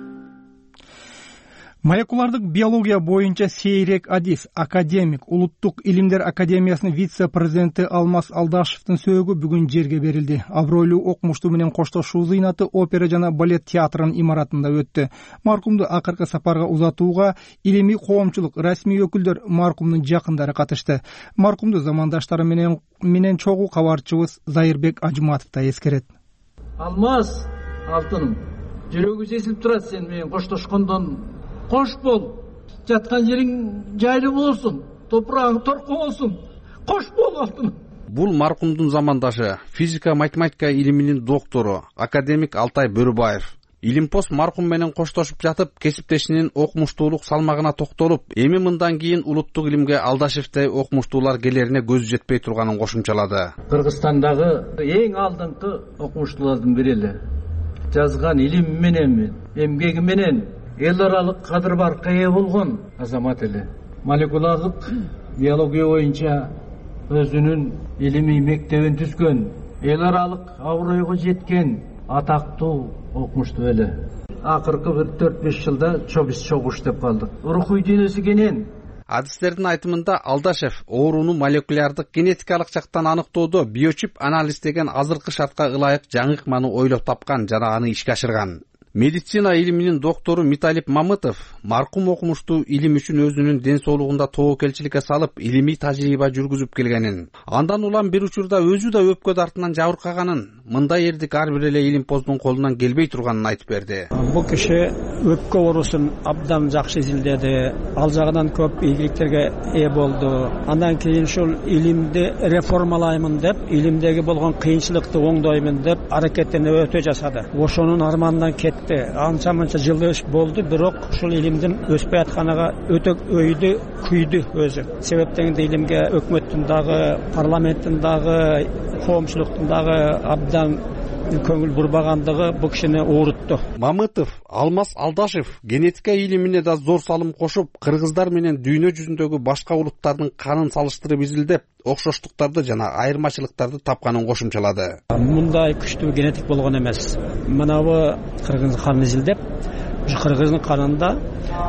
Speaker 1: Молекулардык биология боюнча Сейрек Адис, академик, Улуттук илимдер академиясынын вице-президенти Алмаз Алдашевдин сөөгү бүгүн жерге берилди. Абройлуу окумуштуу менен коштошуу зыйнаты опера жана балет театрынын имаратында өттү. Маркумду акыркы сапарга узатууга илимий коомчулук, расмий өкүлдөр, маркумдун жакындары катышты. Маркумду замандаштары менен чогуу кабарчыбыз Зайырбек Ажматов да эскерет.
Speaker 18: Алмаз, алтыным, жүрөгү сезилип турат сен менен коштошкондон. Кош бол, жаткан жериң жайлы болсун, топурагың торко болсун. Кош бол, алтыным.
Speaker 19: Бул маркумдун замандашы, физика математика илиминин доктору, академик Алтай Бөрүбаев. Илимпоз маркум менен коштошуп жатып, кесиптешинин окумуштуулук салмагына токтолуп, эми мындан кийин улуттук илимге Алдашевдей окумуштуулар келерине көзү жетпей турганын кошумчалады.
Speaker 18: Кыргызстандагы эң алдыңкы окумуштуулардын бири эле. Жазган илим менен, эмгеги менен эл аралык кадыр баркка ээ болгон азамат эле. Молекулардык биология боюнча өзүнүн илимий мектебин түзгөн, эл аралык абройго жеткен атактуу окумуштуу эле. акыркы бир 4-5 жылда чобис чогуш деп калдык. Рухуй денеси кенен.
Speaker 19: Адистердин айтымында Алдашев ооруну молекулярдык генетикалык жактан аныктоодо биочип анализ деген азыркы шартка ылайык жаңы ыкманы ойлоп тапкан жана аны ишке ашырган. Медицина илиминин доктору Миталип Мамытов маркум окумуштуу илим үчүн өзүнүн ден соолугунда тобокелчиликке салып, илимий тажрыйба жүргүзүп келгенин, андан улам бир учурда өзү да өпкө дартынан жабыркаганын, мындай эрдик ар бир эле илимпоздун колунан келбей турганын айтып берди.
Speaker 20: Бул киши өпкө оорусун абдан жакшы изилдеди, ал жагынан көп ийгиликтерге ээ болду. Андан кийин ушул илимди реформалаймын деп, илимдеги болгон кыйынчылыкты оңдоймун деп аракеттенип өтө жасады. Ошонун арманынан кетти. Анча мынча жылы болду, бирок ушул илимдин өспөй атканага өтө өйдү, күйдү өзү. Себептен илимге өкмөттүн дагы, парламенттин дагы, коомчулуктун дагы абдан көңүл бурбагандыгы бул кишини оорутту.
Speaker 19: Мамытов, Алмаз Алдашев генетика илимине да зор салым кошуп, кыргыздар менен дүйнө жүзүндөгү башка улуттардын канын салыштырып изилдеп, окшоштуктарды жана айырмачылыктарды тапканын кошумчалады.
Speaker 20: Мындай күчтүү генетик болгон эмес. Мынабы кыргыз канын изилдеп, ушу кыргыздын канында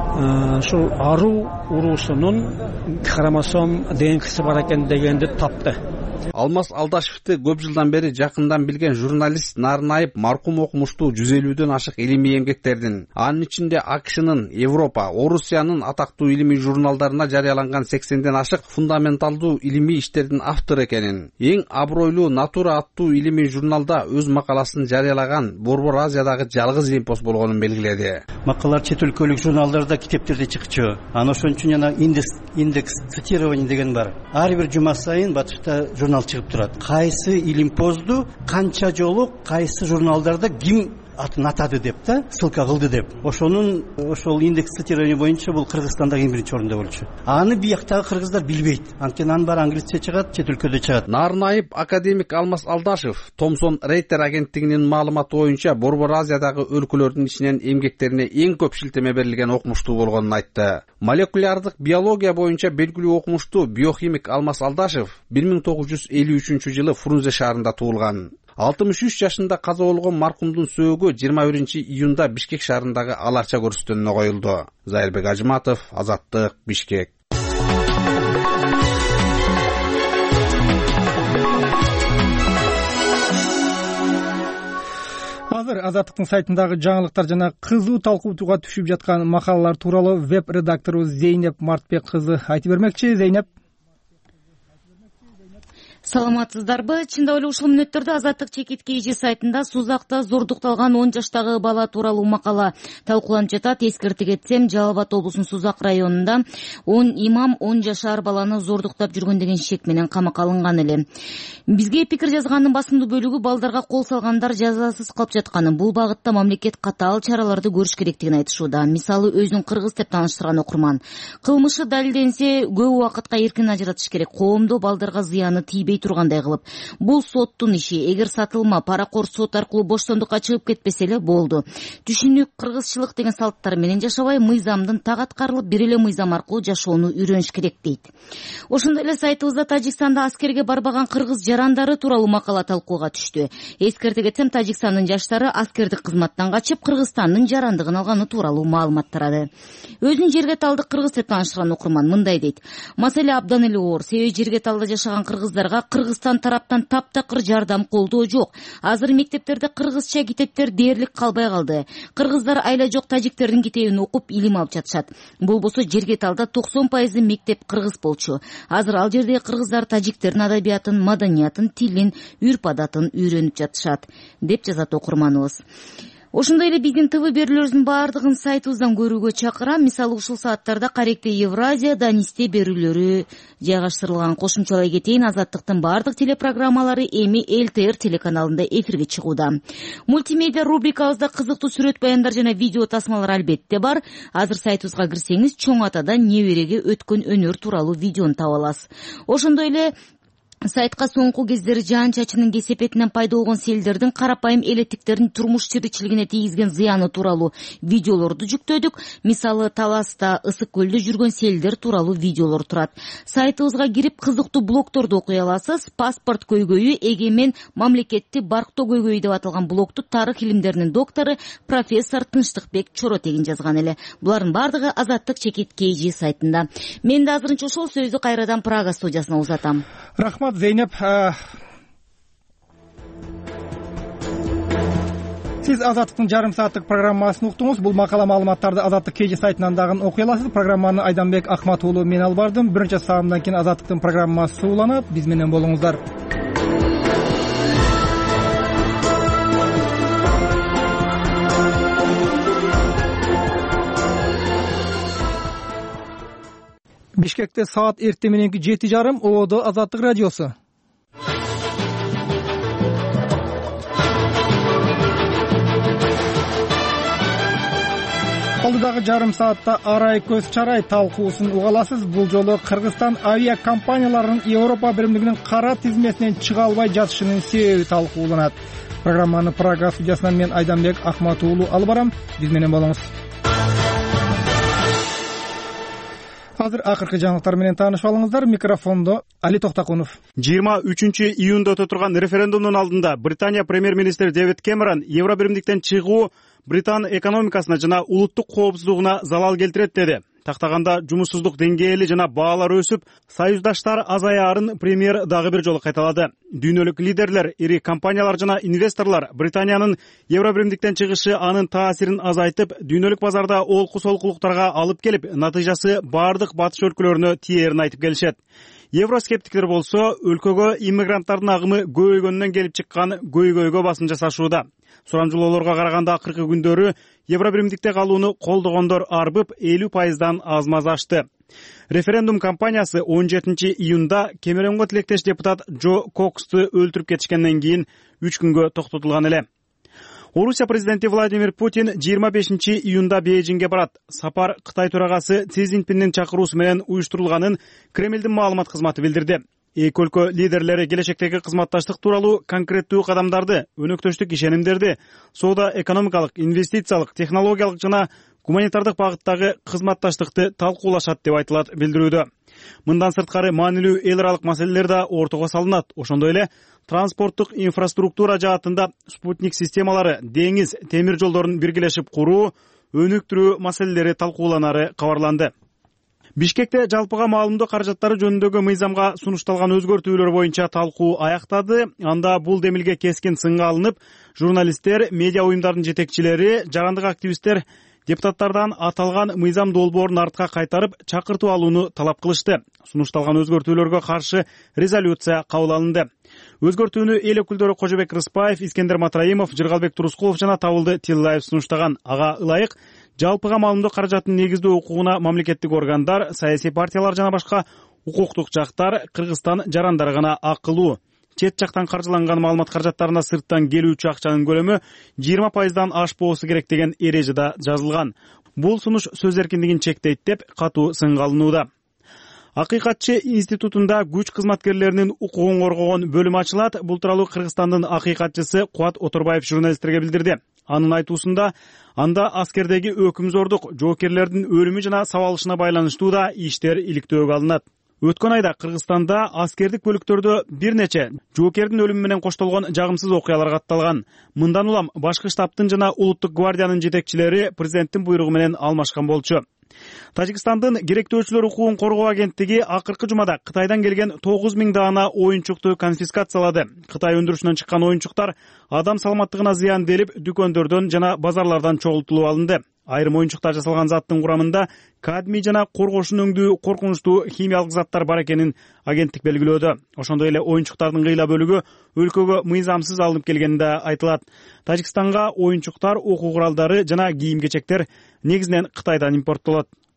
Speaker 20: ушул ару уруусунун хромосом ДНКсы бар экен дегенди тапты.
Speaker 19: Алмаз Алдашевти көп жылдан бери жакындан билген журналист Нарынайып маркум окумуштуу 150дөн ашык илимий эмгектердин, анын ичинде АКШнын, Европа, Орусиянын атактуу илимий журналдарына жарыяланган 80ден ашык фундаменталдуу илимий иштердин автору экенин, эң абройлуу Натура аттуу илимий журналда өз макаласын жарыялаган Борбор Азиядагы жалгыз илимпоз болгонун белгиледи.
Speaker 21: Макалалар чет өлкөлүк журналдарда, китептерде чыкчу. Аны ошон үчүн жана индекс цитирование деген бар. Ар бир жума сайын батышта журнал чыгып турат. Кайсы илимпозду канча жолу кайсы журналдарда ким атын атады деп да, ссылка кылды деп. Ошол индекс цитирование боюнча бул Кыргызстандагы эң биринчи орунда болчу. Аны бияктагы кыргыздар билбейт. Анткени анын баары англисче чыгат, чет өлкөдө чыгат.
Speaker 19: Нарынайып академик Алмаз Алдашев Thomson Reuters агенттигинин маалыматы боюнча Борбор Азиядагы өлкөлөрдүн ичинен эмгектерине эң көп шилтеме берилген окумуштуу болгонун айтты. Молекулярдык биология боюнча белгилүү окумуштуу биохимик Алмаз Алдашев 1953 жылы Фрунзе шаарында туулган. 63 жашында каза болгон маркумдун сөөгү 21 июнда Бишкек шаарындагы Аларча көрүстөнүнө коюлду. Зайырбек Ажыматов, Азаттык, Бишкек.
Speaker 1: Азыр Азаттыктын сайтындагы жаңылыктар жана кызуу талкууга түшүп жаткан макалалар тууралуу веб редактору Зейнеп Мартбек кызы айтып бермекчи. Зейнеп.
Speaker 22: Саламатсыздарбы? Чында эле ушул мүнөттөрдө Азаттык чекитке эже сайтында Сузакта зордукталган 10 жаштагы бала тууралуу макала талкууланып жатат. Эскертип кетсем, Жалал Абад облусунун Сузак районунда 10 имам 10 жашар баланы зордуктап жүргөн деген шек менен камакка алынган эле. Бизге пикир жазганын басымдуу бөлүгү балдарга кол салгандар жазасыз калып жатканын, бул багытта мамлекет катаал чараларды көрүш керектигин айтышууда. Мисалы, өзүн кыргыз деп тааныштырган окурман. Кылмышы далилденсе, көп убакытка эркин ажыратыш керек. Коомдо балдарга зыяны тийбей тургандай кылып. Бул соттун иши. Эгер сатылма, паракор сот аркылуу боштондукка чыгып кетпесе эле болду. Түшүнүк кыргызчылык деген салттар менен жашабай, мыйзамдын так аткарылып, бир эле мыйзам аркылуу жашоону үйрөнүш керек дейт. Ошондой эле сайтыбызда Тажикстанда аскерге барбаган кыргыз жарандары тууралуу макала талкууга түштү. Эскерте кетсем, Тажикстандын жаштары аскердик кызматтан качып, Кыргызстандын жарандыгын алганы тууралуу маалымат тарады. Өзүн жерге талдык кыргыз деп тааныштырган окурман мындай дейт. Маселе абдан эле оор. Себеби жерге талда жашаган кыргыздарга Кыргызстан тараптан таптакыр жардам колдоо жок. Азыр мектептерде кыргызча китептер дээрлик калбай калды. Кыргыздар айла жок тажиктердин китебин окуп илим алып жатышат. Болбосо жерге талда 90% мектеп кыргыз болчу. Азыр ал жердеги кыргыздар тажиктердин адабиятын, маданиятын, тилин, үрп-адатын үйрөнүп жатышат, деп жазат окурманыбыз. Ошондой эле биздин ТВ берүүлөрүбүздүн баардыгын сайтыбыздан көрүүгө чакырам. Мисалы, ушул сааттарда Каректе Евразия, Данисте берүүлөрү жайгаштырылган. Кошумчалай кетейин, Азаттыктын баардык телепрограммалары эми ЛТР телеканалында эфирге чыгууда. Мультимедиа рубрикабызда кызыктуу сүрөт баяндар жана видео тасмалар албетте бар. Азыр сайтыбызга кирсеңиз, чоң атадан небереге өткөн өнөр тууралуу видеону таба аласыз. Ошондой эле Сайтка соңку кездери жаан чачынын кесепетинен пайда болгон селдердин карапайым элеттиктердин турмуш тиричилигине тийгизген зыяны тууралуу видеолорду жүктөдүк. Мисалы, Таласта, Ысык көлдө жүргөн селдер тууралуу видеолор турат. Сайтыбызга кирип кызыктуу блогторду окуй аласыз. Паспорт көйгөйү, эгемен мамлекетти барктоо көйгөйү деп аталган блогту тарых илимдеринин доктору профессор Тынчтыкбек Чоротегин жазган эле. Булардын бардыгы Азаттык чекит KG сайтында. Мен да азырынча ошол сөздү кайрадан Прага студиясына узатам.
Speaker 1: Рахмат, Зейнеп. Сиз Азаттыктын жарым сааттык программасын уктуңуз. Бул макала маалыматтарды Азаттык KG сайтынан дагы окуй аласыз. Программаны Айданбек Ахмат уулу мен алып бардым. Биринчи саамдан кийин Азаттыктын программасы уланат. Биз менен болуңуздар. Бишкекте саат эртең мененки 7:30 ООД Азаттык радиосу. Алдыдагы жарым саатта арай көз чарай талкуусун уга аласыз. Бул жолу Кыргызстан авиа компанияларынын Европа биримдигинин кара тизмесинен чыга албай жатышынын себеби талкууланат. Программаны Прага студиясынан мен Айданбек Ахмат уулу алып барам. Биз менен болуңуз. Азыр акыркы жаңылыктар менен таанышып алыңыздар. Микрофондо Али Токтакунов.
Speaker 5: 23-июнда өтө турган референдумдун алдында Британия премьер-министри Дэвид Кэмерон Евро биримдиктен чыгуу Британ экономикасына жана улуттук коопсуздугуна залал келтирет деди. Тактаганда жумушсуздук деңгээли жана баалар өсүп, союздаштар азаярын премьер дагы бир жолу кайталады. Дүйнөлүк лидерлер, ири компаниялар жана инвесторлор Британиянын Евро биримдиктен чыгышы анын таасирин азайтып, дүйнөлүк базарда олку-солкулуктарга алып келип, натыйжасы бардык батыш өлкөлөрүнө тиерин айтып келишет. Евроскептиктер болсо, өлкөгө иммигранттардын агымы көбөйгөндөн келип чыккан көйгөйгө басым жасашууда. Сурамжылоолорго караганда акыркы күндөрү Евро биримдикте калууну колдогондор арбып 50% аз-маз ашты. Референдум кампаниясы 17-июнда Кэмеронго тилектеш депутат Джо Коксту өлтүрүп кетишкенден кийин 3 күнгө токтотулган эле. Орусия президенти Владимир Путин 25-июнда Бейжиңге барат. Сапар Кытай төрагасы Си Цзиньпиндин чакыруусу менен уюштурулганын Кремлдин маалымат кызматы билдирди. Эки өлкө лидерлери келечектеги кызматташтык тууралуу конкреттүү кадамдарды, өнөктөштүк ишенимдерди, соода, экономикалык, инвестициялык, технологиялык жана гуманитардык багыттагы кызматташтыкты талкуулашат деп айтылат билдирүүдө. Мындан сырткары маанилүү эл аралык маселелер да ортого салынат. Ошондой эле транспорттук инфраструктура жаатында спутник системалары, деңиз, темир жолдорун биргелешип куруу, өнүктүрүү маселелери талкууланары кабарланды. Бишкекте жалпыга маалымдоо каражаттары жөнүндөгү мыйзамга сунушталган өзгөртүүлөр боюнча талкуу аяктады. Анда бул демилге кескин сынга алынып, журналисттер, медиа уюмдардын жетекчилери, жарандык активисттер депутаттардан аталган мыйзам долбоорун артка кайтарып, чакыртуу алууну талап кылышты. Сунушталган өзгөртүүлөргө каршы резолюция кабыл алынды. Өзгөртүүнү эл өкүлдөрү Кожобек Рыспаев, Искендер Матраимов, Жыргалбек Турускулов жана Табылды Тиллаев сунуштаган. Ага ылайык жалпыга маалымдоо каражатынын негиздүү укугуна мамлекеттик органдар, саясий партиялар жана башка укуктук жактар, Кыргызстан жарандары гана акылуу. Чет жактан каржыланган маалымат каражаттарына сырттан келүүчү акчанын көлөмү 20% ашпоосу керек деген эрежеде жазылган. Бул сунуш сөз эркиндигин чектейт деп катуу сынга алынууда. Акыйкатчы институтунда күч кызматкерлеринин укугун коргогон бөлүм ачылат. Бул тууралуу Кыргызстандын акыйкатчысы Кубат Оторбаев журналисттерге билдирди. Анын айтуусунда, анда аскердеги өкүмзордук, жоокерлердин өлүмү жана сабалышына байланыштуу да иштер иликтөөгө алынат. Өткөн айда Кыргызстанда аскердик бөлүктөрдө бир нече жоокердин өлүмү менен коштолгон жагымсыз окуялар катталган. Мындан улам башкы штабтын жана улуттук гвардиянын жетекчилери президенттин буйругу менен алмашкан болчу. Тажикстандын керектөөчүлөр укугун коргоо агенттиги акыркы жумада Кытайдан келген 9000 даана оюнчукту конфискациялады. Кытай өндүрүшүнөн чыккан оюнчуктар адам саламаттыгына зыян делип, дүкөндөрдөн жана базарлардан чогултулуп алынды. Айрым оюнчуктар жасалган заттын курамында кадмий жана коргошун өңдүү коркунучтуу химиялык заттар бар экенин агенттик белгилөөдө. Ошондой эле оюнчуктардын кыйла бөлүгү өлкөгө мыйзамсыз алынып келгени да айтылат. Тажикстанга оюнчуктар, окуу куралдары жана кийим-кечектер негизинен Кытайдан импорттолот.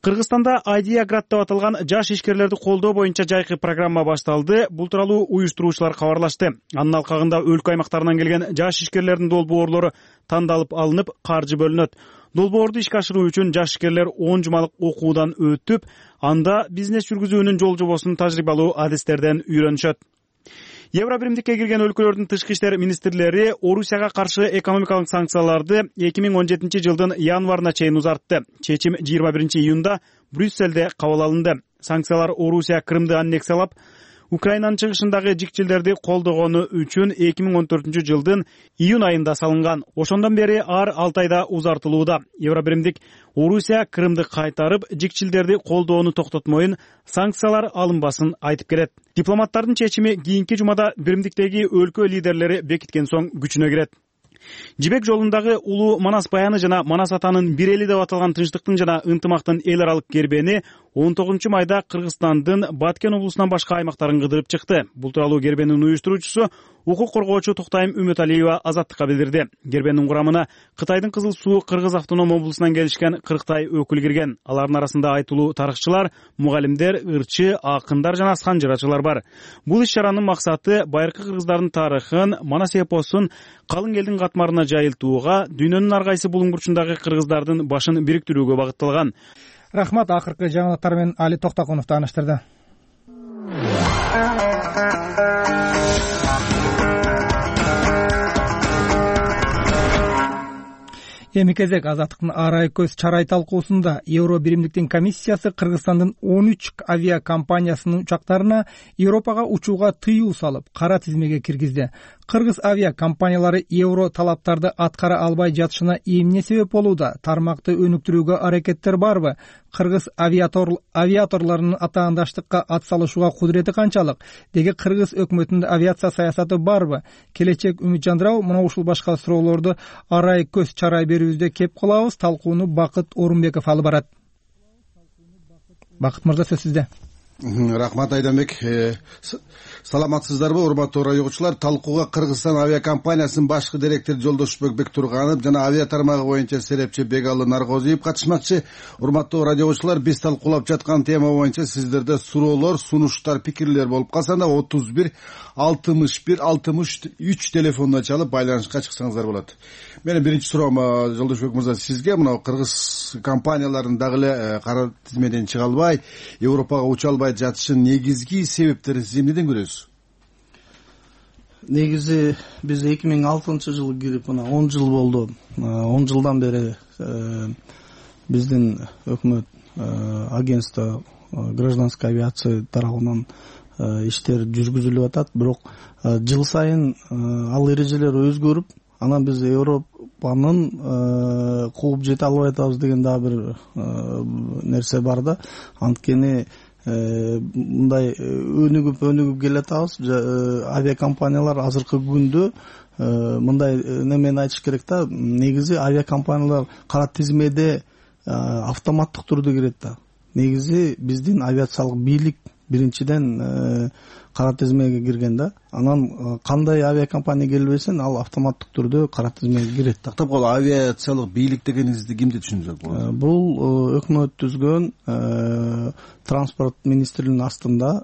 Speaker 5: Кыргызстанда Айдиаград деп аталган жаш ишкерлерди колдоо боюнча жайкы программа башталды. Бул тууралуу уюштуруучулар кабарлашты. Анын алкагында өлкө аймактарынан келген жаш ишкерлердин долбоорлору тандалып алынып, каржы бөлүнөт. Долбоорду ишке ашыруу үчүн жаш ишкерлер 10 жумалык окуудан өтүп, анда бизнес жүргүзүүнүн жол жобосун тажрыйбалуу адистерден үйрөнүшөт. Евробиримдикке кирген өлкөлөрдүн тышкы иштер министрлери Орусияга каршы экономикалык санкцияларды 2017 жылдын январына чейин узартты. Чечим 21 июнда Брюссельде кабыл алынды. Санкциялар Орусия Крымды аннексиялап, Украинанын чыгышындагы жикчилдерди колдогону үчүн 2014 жылдын июнь айында салынган. Ошондон бери ар 6 айда узартылууда. Евробиримдик Орусия Крымды кайтарып, жикчилдерди колдоону токтотмоюн, санкциялар алынбасын айтып келет. Дипломаттардын чечими кийинки жумада биримдиктеги өлкө лидерлери бекиткен соң күчүнө кирет. Жибек жолундагы улуу Манас баяны жана Манас атанын бир эли деп аталган тынчтыктын жана ынтымактын эл аралык кербени 19 майда Кыргызстандын Баткен облусунан башка аймактарын кыдырып чыкты. Бул тууралуу кербенин уюштуруучусу укук коргоочу Токтайым Үмөталиева Азаттыкка билдирди. Кербенин курамына Кытайдын Кызыл Суу Кыргыз автоном облусунан келишкен 40 өкүл кирген. Алардын арасында айтылуу тарыхчылар, мугалимдер, ырчы, акындар жана асхан жырачылар бар. Бул иш-чаранын максаты байыркы кыргыздардын тарыхын, Манас эпосун калың элдин катмарына жайылтууга, дүйнөнүн ар кайсы булуң бурчундагы кыргыздардын башын бириктирүүгө багытталган.
Speaker 1: Рахмат, акыркы жаңылыктар менен Али Токтокунов тааныштырды. Эми кезек Азаттыктын арай көз чарай талкуусунда Евро биримдиктин комиссиясы Кыргызстандын 13 авиакомпаниясынын учактарына Европага учууга тыюу салып, кара тизмеге киргизди. Кыргыз авиакомпаниялары евро талаптарды аткара албай жатышына эмне себеп болууда? Тармакты өнүктүрүүгө аракеттер барбы? Кыргыз авиаторлорунун атаандаштыкка атсалышууга кудурети канчалык? Деги кыргыз өкмөтүнүн авиация саясаты барбы? Келечек үмүт жандырабы? Мына ушул башка суроолорду арай көз чарай берүүбүздө кеп кылабыз. Талкууну Бакыт Орунбеков алып барат. Бакыт мырза, сөз сизде.
Speaker 7: Рахмат, Айданбек. Саламатсыздарбы, урматтуу радио угуучулар? Талкууга Кыргызстан авиакомпаниясынын башкы директору Жолдошбек Бектурганов жана авиа тармагы боюнча серепчи Бегалы Наргозиев катышмакчы. Урматтуу радио угуучулар, биз талкуулап жаткан тема боюнча сиздерде суроолор, сунуштар, пикирлер болуп калса, 31 61 63 телефонуна чалып байланышка чыксаңыздар болот. Менин биринчи суроом, Жолдошбек мырза, сизге мына кыргыз компанияларынын дагы эле кара тизмеден чыга албай, Европага уча албай жатышын негизги себептерин сиз эмнеден көрөсүз?
Speaker 8: Негизи биз 2006 жылы кирип, мына 10 жыл болду. 10 жылдан бери биздин өкмөт агентство гражданской авиация тарабынан иштер жүргүзүлүп атат. Бирок жыл сайын ал эрежелер өзгөрүп, анан биз Европанын кууп жете албай атабыз деген дагы бир нерсе бар да. Анткени мындай өнүгүп келатабыз. Авиакомпаниялар азыркы күндө мындай немени айтыш керек да. Негизи авиакомпаниялар кара тизмеде автоматтык түрдө кирет да. Негизи биздин авиациялык бийлик биринчиден кара тизмеге кирген да. Анан кандай авиакомпания келбесин, ал автоматтык түрдө кара тизмеге кирет.
Speaker 7: Тактап кол, авиациялык бийлик дегениңизди кимди түшүндүрөт болот?
Speaker 8: Бул өкмөт түзгөн транспорт министрлигинин астында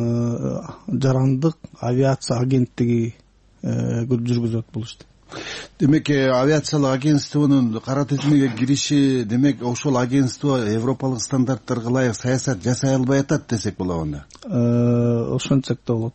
Speaker 8: жарандык авиация агенттиги жүргүзөт бул ишти.
Speaker 7: Демек, авиациялык агентствонун кара тизмеге кириши, демек, ошол агентство европалык стандарттарга ылайык саясат жасай албай атат десек болобу анда?
Speaker 8: Ошентсек да болот.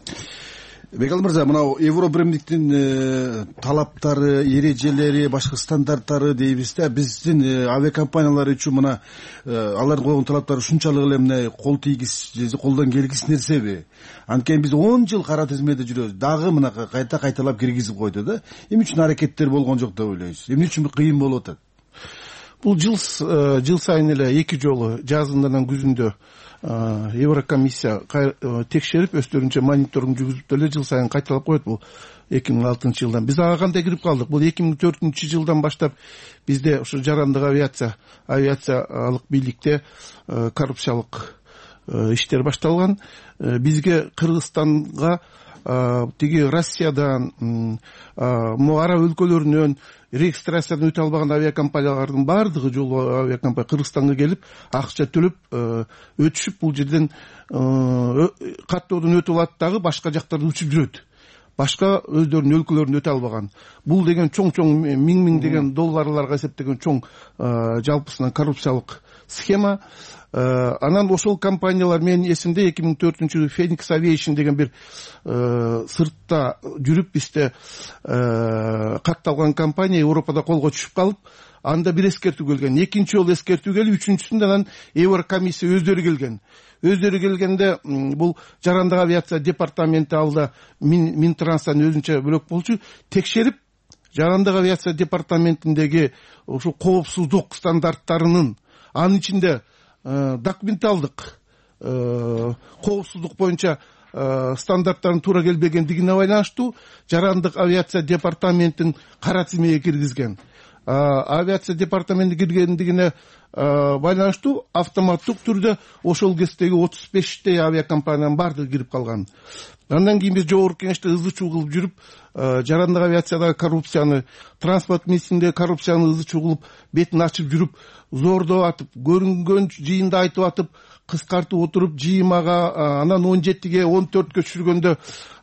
Speaker 7: Бегал мырза, мына Евробиримдиктин талаптары, эрежелери, башка стандарттары дейбиз да, биздин авиакомпаниялар үчүн мына алардын койгон талаптары ушунчалык эле мына кол тийгис же колдон келгис нерсеби? Анткени биз 10 жыл кара тизмеде жүрөбүз, дагы мына кайталап киргизип койду да. Эмне үчүн аракеттер болгон жок деп ойлойсуз? Эмне үчүн кыйын болуп атат?
Speaker 23: Бул жыл сайын эле 2 жолу жазында күзүндө Еврокомиссия текшерип, өздөрүнчө мониторинг жүргүзүп эле жыл сайын кайталап коет. Бул 2006 жылдан. Биз ага кандай кирип калдык? Бул 2004 жылдан баштап бизде ошо жарандык авиациялык бийликте коррупциялык иштер башталган. Бизге Кыргызстанга тиги Россиядан могу араб өлкөлөрүнөн регистрациядан өтө албаган авиакомпаниялардын баардыгы жолу авиакомпания Кыргызстанга келип акча төлөп өтүшүп бул жерден каттоодон өтүп алат дагы башка жактарда учуп жүрөт. Башка өздөрүнүн өлкөлөрүнө өтө албаган. Бул деген чоң миң деген долларларга эсептеген чоң жалпысынан коррупциялык схема. Анан ошол компаниялар менин эсимде 2004-жылы Phoenix Aviation деген бир сыртта жүрүп бизде катталган компания Европада колго түшүп калып, анда бир эскертүү келген, экинчи жолу эскертүү келип, үчүнчүсүндө анан Еврокомиссия өздөрү келген. Өздөрү келгенде бул жарандык авиация департаменти алда Минтранстан өзүнчө бөлөк болчу, текшерип жарандык авиация департаментиндеги ошо коопсуздук стандарттарынын анын ичинде документалдык коопсуздук боюнча стандарттарын туура келбегендигине байланыштуу жарандык авиация департаментин кара тизмеге киргизген. Авиация департаменти киргендигине байланыштуу автоматтык түрдө ошол кездеги 35 авиакомпаниянын баардыгы кирип калган. Андан кийин биз жогорку кеңеште ызы чуу кылып жүрүп, жарандык авиациядагы коррупцияны, транспорт министрлигиндеги коррупцияны ызы чуу кылып, бетин ачып жүрүп, зордоп атып, көрүнгөн жыйында айтып атып, кыскартып отуруп, жыймага анан 17-ге 14-кө түшүргөндө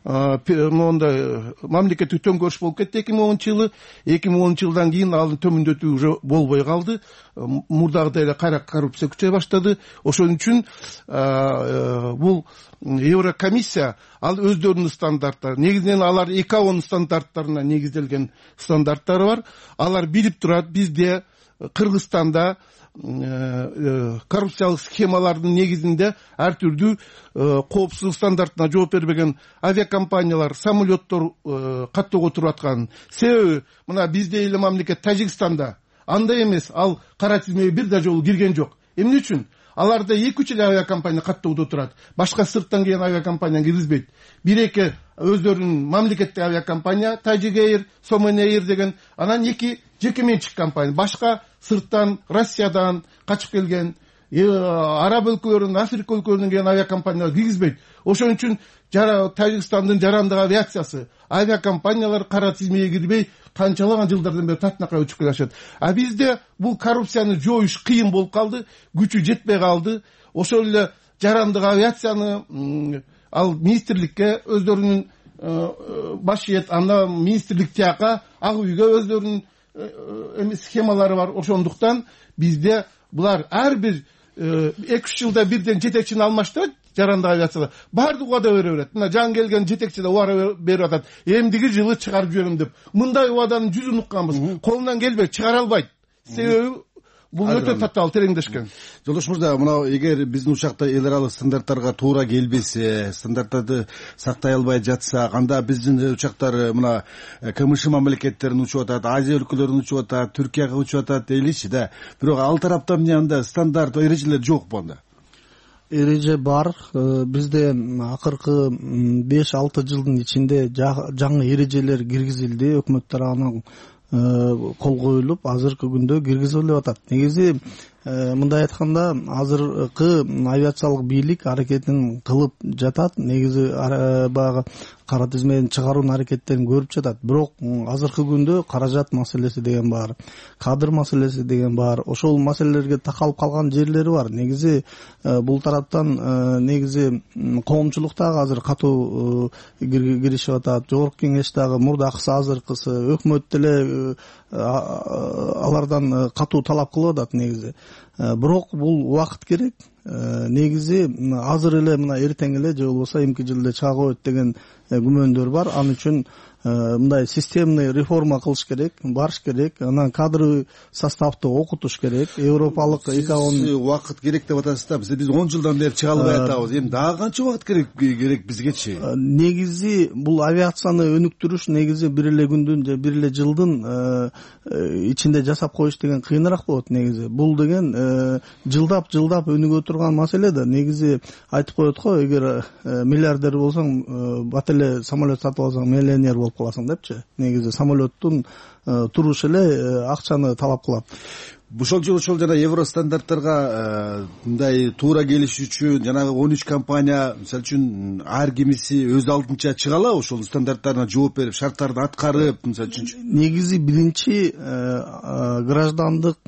Speaker 23: мондай мамлекеттик төңкөрүш болуп кетти 2010-жылы. 2010-жылдан кийин ал төмөндөтүү уже болбой калды. Мурдагыдай эле кайра коррупция күчөй баштады. Ошон үчүн бул Еврокомиссия ал өздөрүнүн стандарттары, негизинен алар ИКАОнун стандарттарына негизделген стандарттары бар. Алар билип турат, бизде Кыргызстанда коррупциялык схемалардын негизинде ар түрдүү коопсуздук стандартына жооп бербеген авиакомпаниялар, самолеттор каттоого туруп аткан. Себеби мына бизде эле мамлекет Тажикстанда андай эмес, ал кара тизмеге бир да жолу кирген жок. Эмне үчүн? Аларда 2-3 эле авиакомпания каттоодо турат. Башка сырттан келген авиакомпания киргизбейт. Бир-эки өздөрүнүн мамлекеттик авиакомпания, Tajik Air, Soman Air деген, анан 2 жеке менчик компания. Башка сырттан, Россиядан качып келген, араб өлкөлөрүнүн, Африка өлкөлөрүнөн келген авиакомпаниялар киргизбейт. Ошон үчүн Тажикстандын жарандык авиациясы, авиакомпаниялар кара тизмеге кирбей канчалаган жылдардан бери татынакай өтүп келишет. А бизде бул коррупцияны жоюш кыйын болуп калды, күчү жетпей калды. Ошол эле жарандык авиацияны ал министрликке өздөрүнүн баш ийет, анда министрлик тияка ак үйгө өздөрүнүн схемалары бар. Ошондуктан бизде булар ар бир 2-3 жылда бирден жетекчини алмаштырат. Жарандык авиацияда баардыгы убада бере берет. Мына жаңы келген жетекчи да убада берип атат. Эмдиги жылы чыгарып жиберем деп. Мындай убаданын жүзүн укканбыз. Колунан келбейт, чыгара албайт. Себеби бул өтө татаал тереңдешкен.
Speaker 7: Жолдош мырза, мына эгер биздин учакта эл аралык стандарттарга туура келбесе, стандарттарды сактай албай жатса, анда биздин учактар мына КМШ мамлекеттерин учуп атат, Азия өлкөлөрүн учуп атат, Түркияга учуп атат дейличи да. Бирок ал тарапта эмне анда стандарт, эрежелер жокпу анда?
Speaker 8: Эреже бар. Бизде акыркы 5-6 жылдын ичинде жаңы эрежелер киргизилди. Өкмөт тарабынан кол коюлуп, азыркы күндө киргизилип атат. Негизи мындай айтканда, азыркы авиациялык бийлик аракетин кылып жатат. Негизи баягы кара тизмеден чыгаруунун аракеттерин көрүп жатат. Бирок азыркы күндө каражат маселеси деген бар, кадр маселеси деген бар. Ошол маселелерге такалып калган жерлери бар. Негизи бул тараптан негизи коомчулук дагы азыр катуу киришип атат. Жогорку кеңеш дагы мурдакысы, азыркысы, өкмөт деле алардан катуу талап кылып атат негизи. Бирок бул убакыт керек. Негизи азыр эле мына эртең эле же болбосо эмки жылда чыга коет деген күмөндөр бар. Ал үчүн мындай системный реформа кылыш керек, барыш керек. Анан кадр составты окутуш керек. Европалык ИКАОнун
Speaker 7: убакыт керек деп атасыз да. Биз 10 жылдан бери чыга албай атабыз. Эми дагы канча убакыт керек бизгечи?
Speaker 8: Негизи бул авиацияны өнүктүрүш негизи бир эле күндүн же бир эле жылдын ичинде жасап коюш деген кыйыныраак болот негизи. Бул деген жылдап өнүгө турган маселе да. Негизи айтып коет го, эгер миллиардер болсоң, бат эле самолет сатып алсаң, миллионер болуп каласың депчи. Негизи самолеттун туруш эле акчаны талап кылат.
Speaker 7: ошол жана евро стандарттарга мындай туура келиш үчүн жанагы 13 компания мисалы үчүн ар кимиси өз алдынча чыга алабы ошол стандарттарына жооп берип шарттарды аткарып мисалы үчүн?
Speaker 8: Негизи биринчи граждандык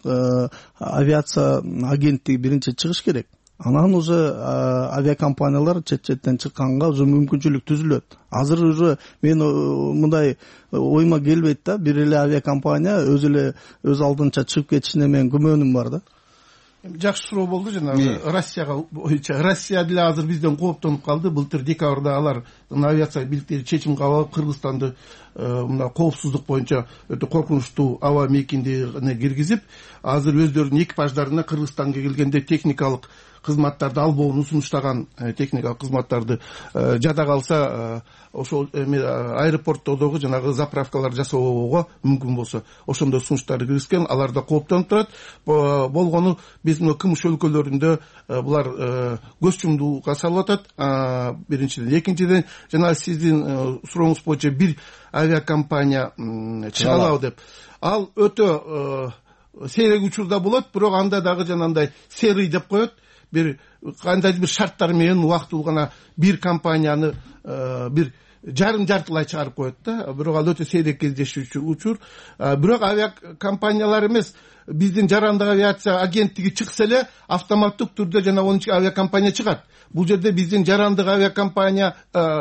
Speaker 8: авиация агенттиги биринчи чыгыш керек. Анан уже авиакомпаниялар чет-четтен чыкканга уже мүмкүнчүлүк түзүлөт. Азыр уже мен мындай ойма келбейт да, бир эле авиакомпания өз алдынча чыгып кетишине менин күмөнүм бар да.
Speaker 23: Жакшы суроо болду жанагы Россияга боюнча. Россия деле азыр бизден кооптонуп калды. Былтыр декабрда алар авиация бийликтери чечим кабыл алып Кыргызстанды мына коопсуздук боюнча өтө коркунучтуу аба мейкиндигине киргизип, азыр өздөрүнүн экипаждарына Кыргызстанга келгенде техникалык кызматтарды албоону сунуштаган, техникалык кызматтарды жада калса ошол аэропорттордогу жанагы заправкалар жасоого мүмкүн болсо ошондой сунуштарды киргизген. Алар да кооптонуп турат. Болгону биз мына кымыш өлкөлөрүндө булар көз чумдууга салып атат. Биринчиден, экинчиден жана сиздин сурооңуз боюнча бир авиакомпания чыга алабы деп. Ал өтө сейрек учурда болот, бирок анда дагы жанагындай серый деп коет. Бир кандайдыр бир шарттар менен убактылуу гана бир компанияны бир жартылай чыгарып коет да. Бирок ал өтө сейрек кездешүүчү учур. Бирок авиакомпаниялар эмес, биздин жарандык авиация агенттиги чыкса эле автоматтык түрдө жана 12 авиакомпания чыгат. Бул жерде биздин жарандык авиакомпания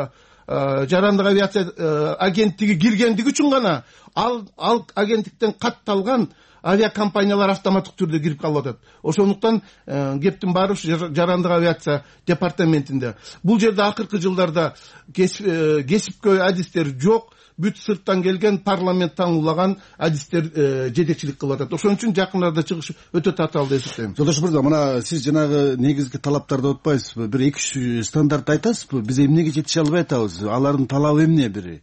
Speaker 23: жарандык авиация агенттиги киргендиги үчүн гана ал агенттиктен катталган авиакомпаниялар автоматтык түрдө кирип калып атат. Ошондуктан кептин баары жарандык авиация департаментинде. Бул жерде акыркы жылдарда кесипкөй адистер жок, бүт сырттан келген парламенттен улаган адистер жетекчилик кылып атат. Ошон үчүн жакындарда чыгыш өтө татаал деп эсептейм.
Speaker 7: Жолдош мырза, мына сиз жанагы негизги талаптарды утпайсызбы? Бир 2-3 стандарт айтасызбы? Биз эмнеге жетише албай атабыз? Алардын талабы эмне бири?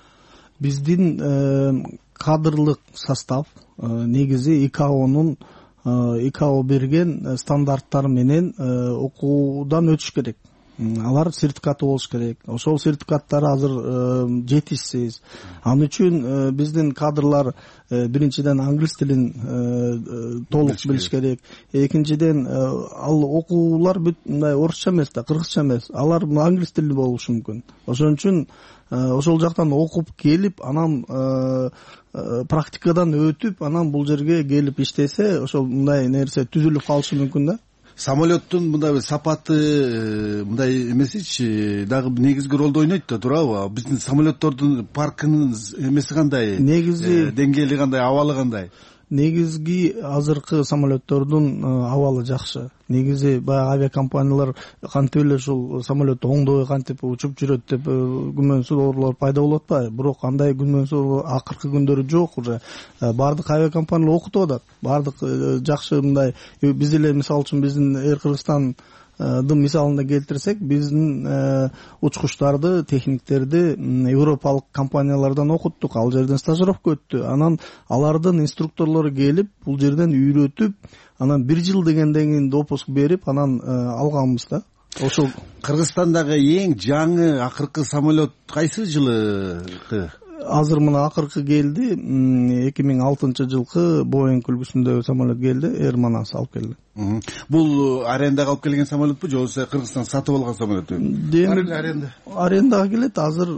Speaker 8: Биздин кадрлык состав негизи ИКАО берген стандарттар менен окуудан өтүш керек. Алар сертификаты болуш керек. Ошол сертификаттар азыр жетишсиз. Ал үчүн биздин кадрлар биринчиден англис тилин толук билиш керек. Экинчиден ал окуулар бүт мындай орусча эмес да, кыргызча эмес. Алар англис тили болушу мүмкүн. Ошон үчүн ошол жактан окуп келип, анан практикадан өтүп, анан бул жерге келип иштесе, ошол мындай нерсе түзүлүп калышы мүмкүн да.
Speaker 7: Самолеттун мындай сапаты мындай эмесичи дагы негизги ролду ойнойт да, туурабы? Биздин самолеттордун паркынын эмеси кандай?
Speaker 8: Негизи
Speaker 7: деңгээли кандай, абалы кандай?
Speaker 8: Негизги азыркы самолеттордун абалы жакшы. Негизи баягы авиакомпаниялар кантип эле ушул самолет оңдой кантип учуп жүрөт деп күмөнсүзөрлөр пайда болуп атпайбы? Бирок андай күмөнсүз акыркы күндөрү жок уже. Бардык авиакомпаниялар окутуп атат. Бардык жакшы мындай биз эле мисалы үчүн биздин Air Кыргызстан мисалында келтирсек, биздин учкучтарды, техниктерди европалык компаниялардан окуттук, ал жерден стажировка өттү. Анан алардын инструкторлору келип, бул жерден үйрөтүп, анан 1 жыл дегенден кийин допуск берип, анан алганбыз да. Ошол
Speaker 7: Кыргызстандагы эң жаңы акыркы самолет кайсы жылы?
Speaker 8: Азыр мына акыркы келди, 2006-жылкы Boeing үлгүсүндөгү самолет келди, Air Manas алып келди.
Speaker 7: Бул арендага алып келген самолетпу, же болбосо Кыргызстан сатып алган самолетпу?
Speaker 8: Арендага келет. Азыр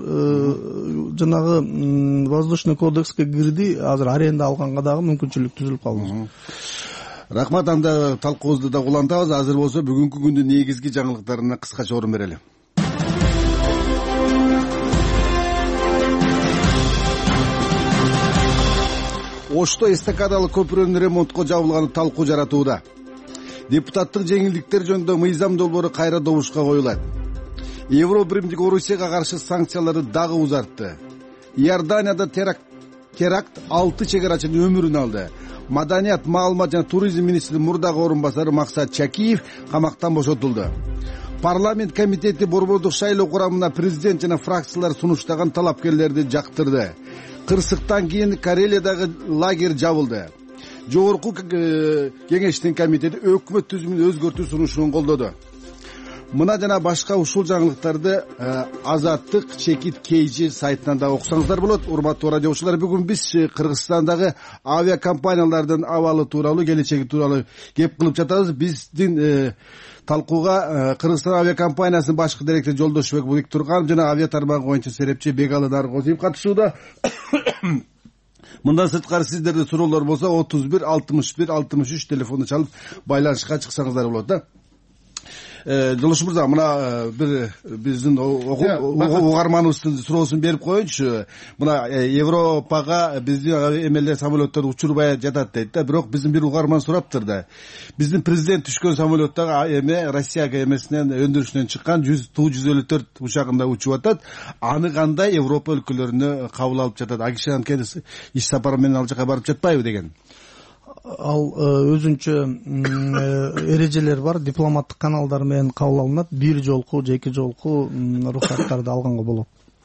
Speaker 8: жанагы воздушный кодекске кирди, азыр аренда алганга дагы мүмкүнчүлүк түзүлүп калды.
Speaker 7: Рахмат, анда талкуубузду да улантабыз. Азыр болсо бүгүнкү күндүн негизги жаңылыктарына кыскача орун берели. Ошто эстакадалык көпүрөнүн ремонтко жабылганы талкуу жаратууда. Депутаттык жеңилдиктер жөнүндө мыйзам долбоору кайра добушка коюлат. Евро биримдик Орусияга каршы санкцияларды дагы узартты. Иорданияда теракт 6 чегарачынын өмүрүн алды. Маданият, маалымат жана туризм министринин мурдагы орун басары Максат Чакиев камактан бошотулду. Парламент комитети борбордук шайлоо курамына президент жана фракциялар сунуштаган талапкерлерди жактырды. Кырсыктан кийин Карелиядагы лагерь жабылды. Жогорку кеңештин комитети өкмөт түзүмүн өзгөртүү сунушун колдоду. мына жана башка ушул жаңылыктарды Азаттык чекит KG сайтынан да окусаңыздар болот. Урматтуу радиочулар, бүгүн биз Кыргызстандагы авиакомпаниялардын абалы тууралуу, келечеги тууралуу кеп кылып жатабыз. Биздин талкууга Кыргызстан авиакомпаниясынын башкы директору Жолдошбек Бектурганов жана авиа тармагы боюнча серепчи Бегалы Наргозиев катышууда. Мындан сырткары сиздерде суроолор болсо 31 61 63 телефонду чалып байланышка чыксаңыздар болот да. Жолдош мырза, мына бир биздин угарманыбыздын суроосун берип коеюнчу. Мына Европага биздин эмелер самолеттор учурбай жатат дейт да. Бирок биздин бир угарман сураптыр да. Биздин президент түшкөн самолеттагы эме Россияга эмесинен өндүрүшүнөн чыккан Ту-154 учагында учуп атат. Аны кандай Европа өлкөлөрүнө кабыл алып жатат? Агиши анткени иш сапары менен ал жака барып жатпайбы деген.
Speaker 8: Ал өзүнчө эрежелер бар, дипломаттык каналдар менен кабыл алынат. Бир жолку же эки жолку уруксаттарды алганга болот.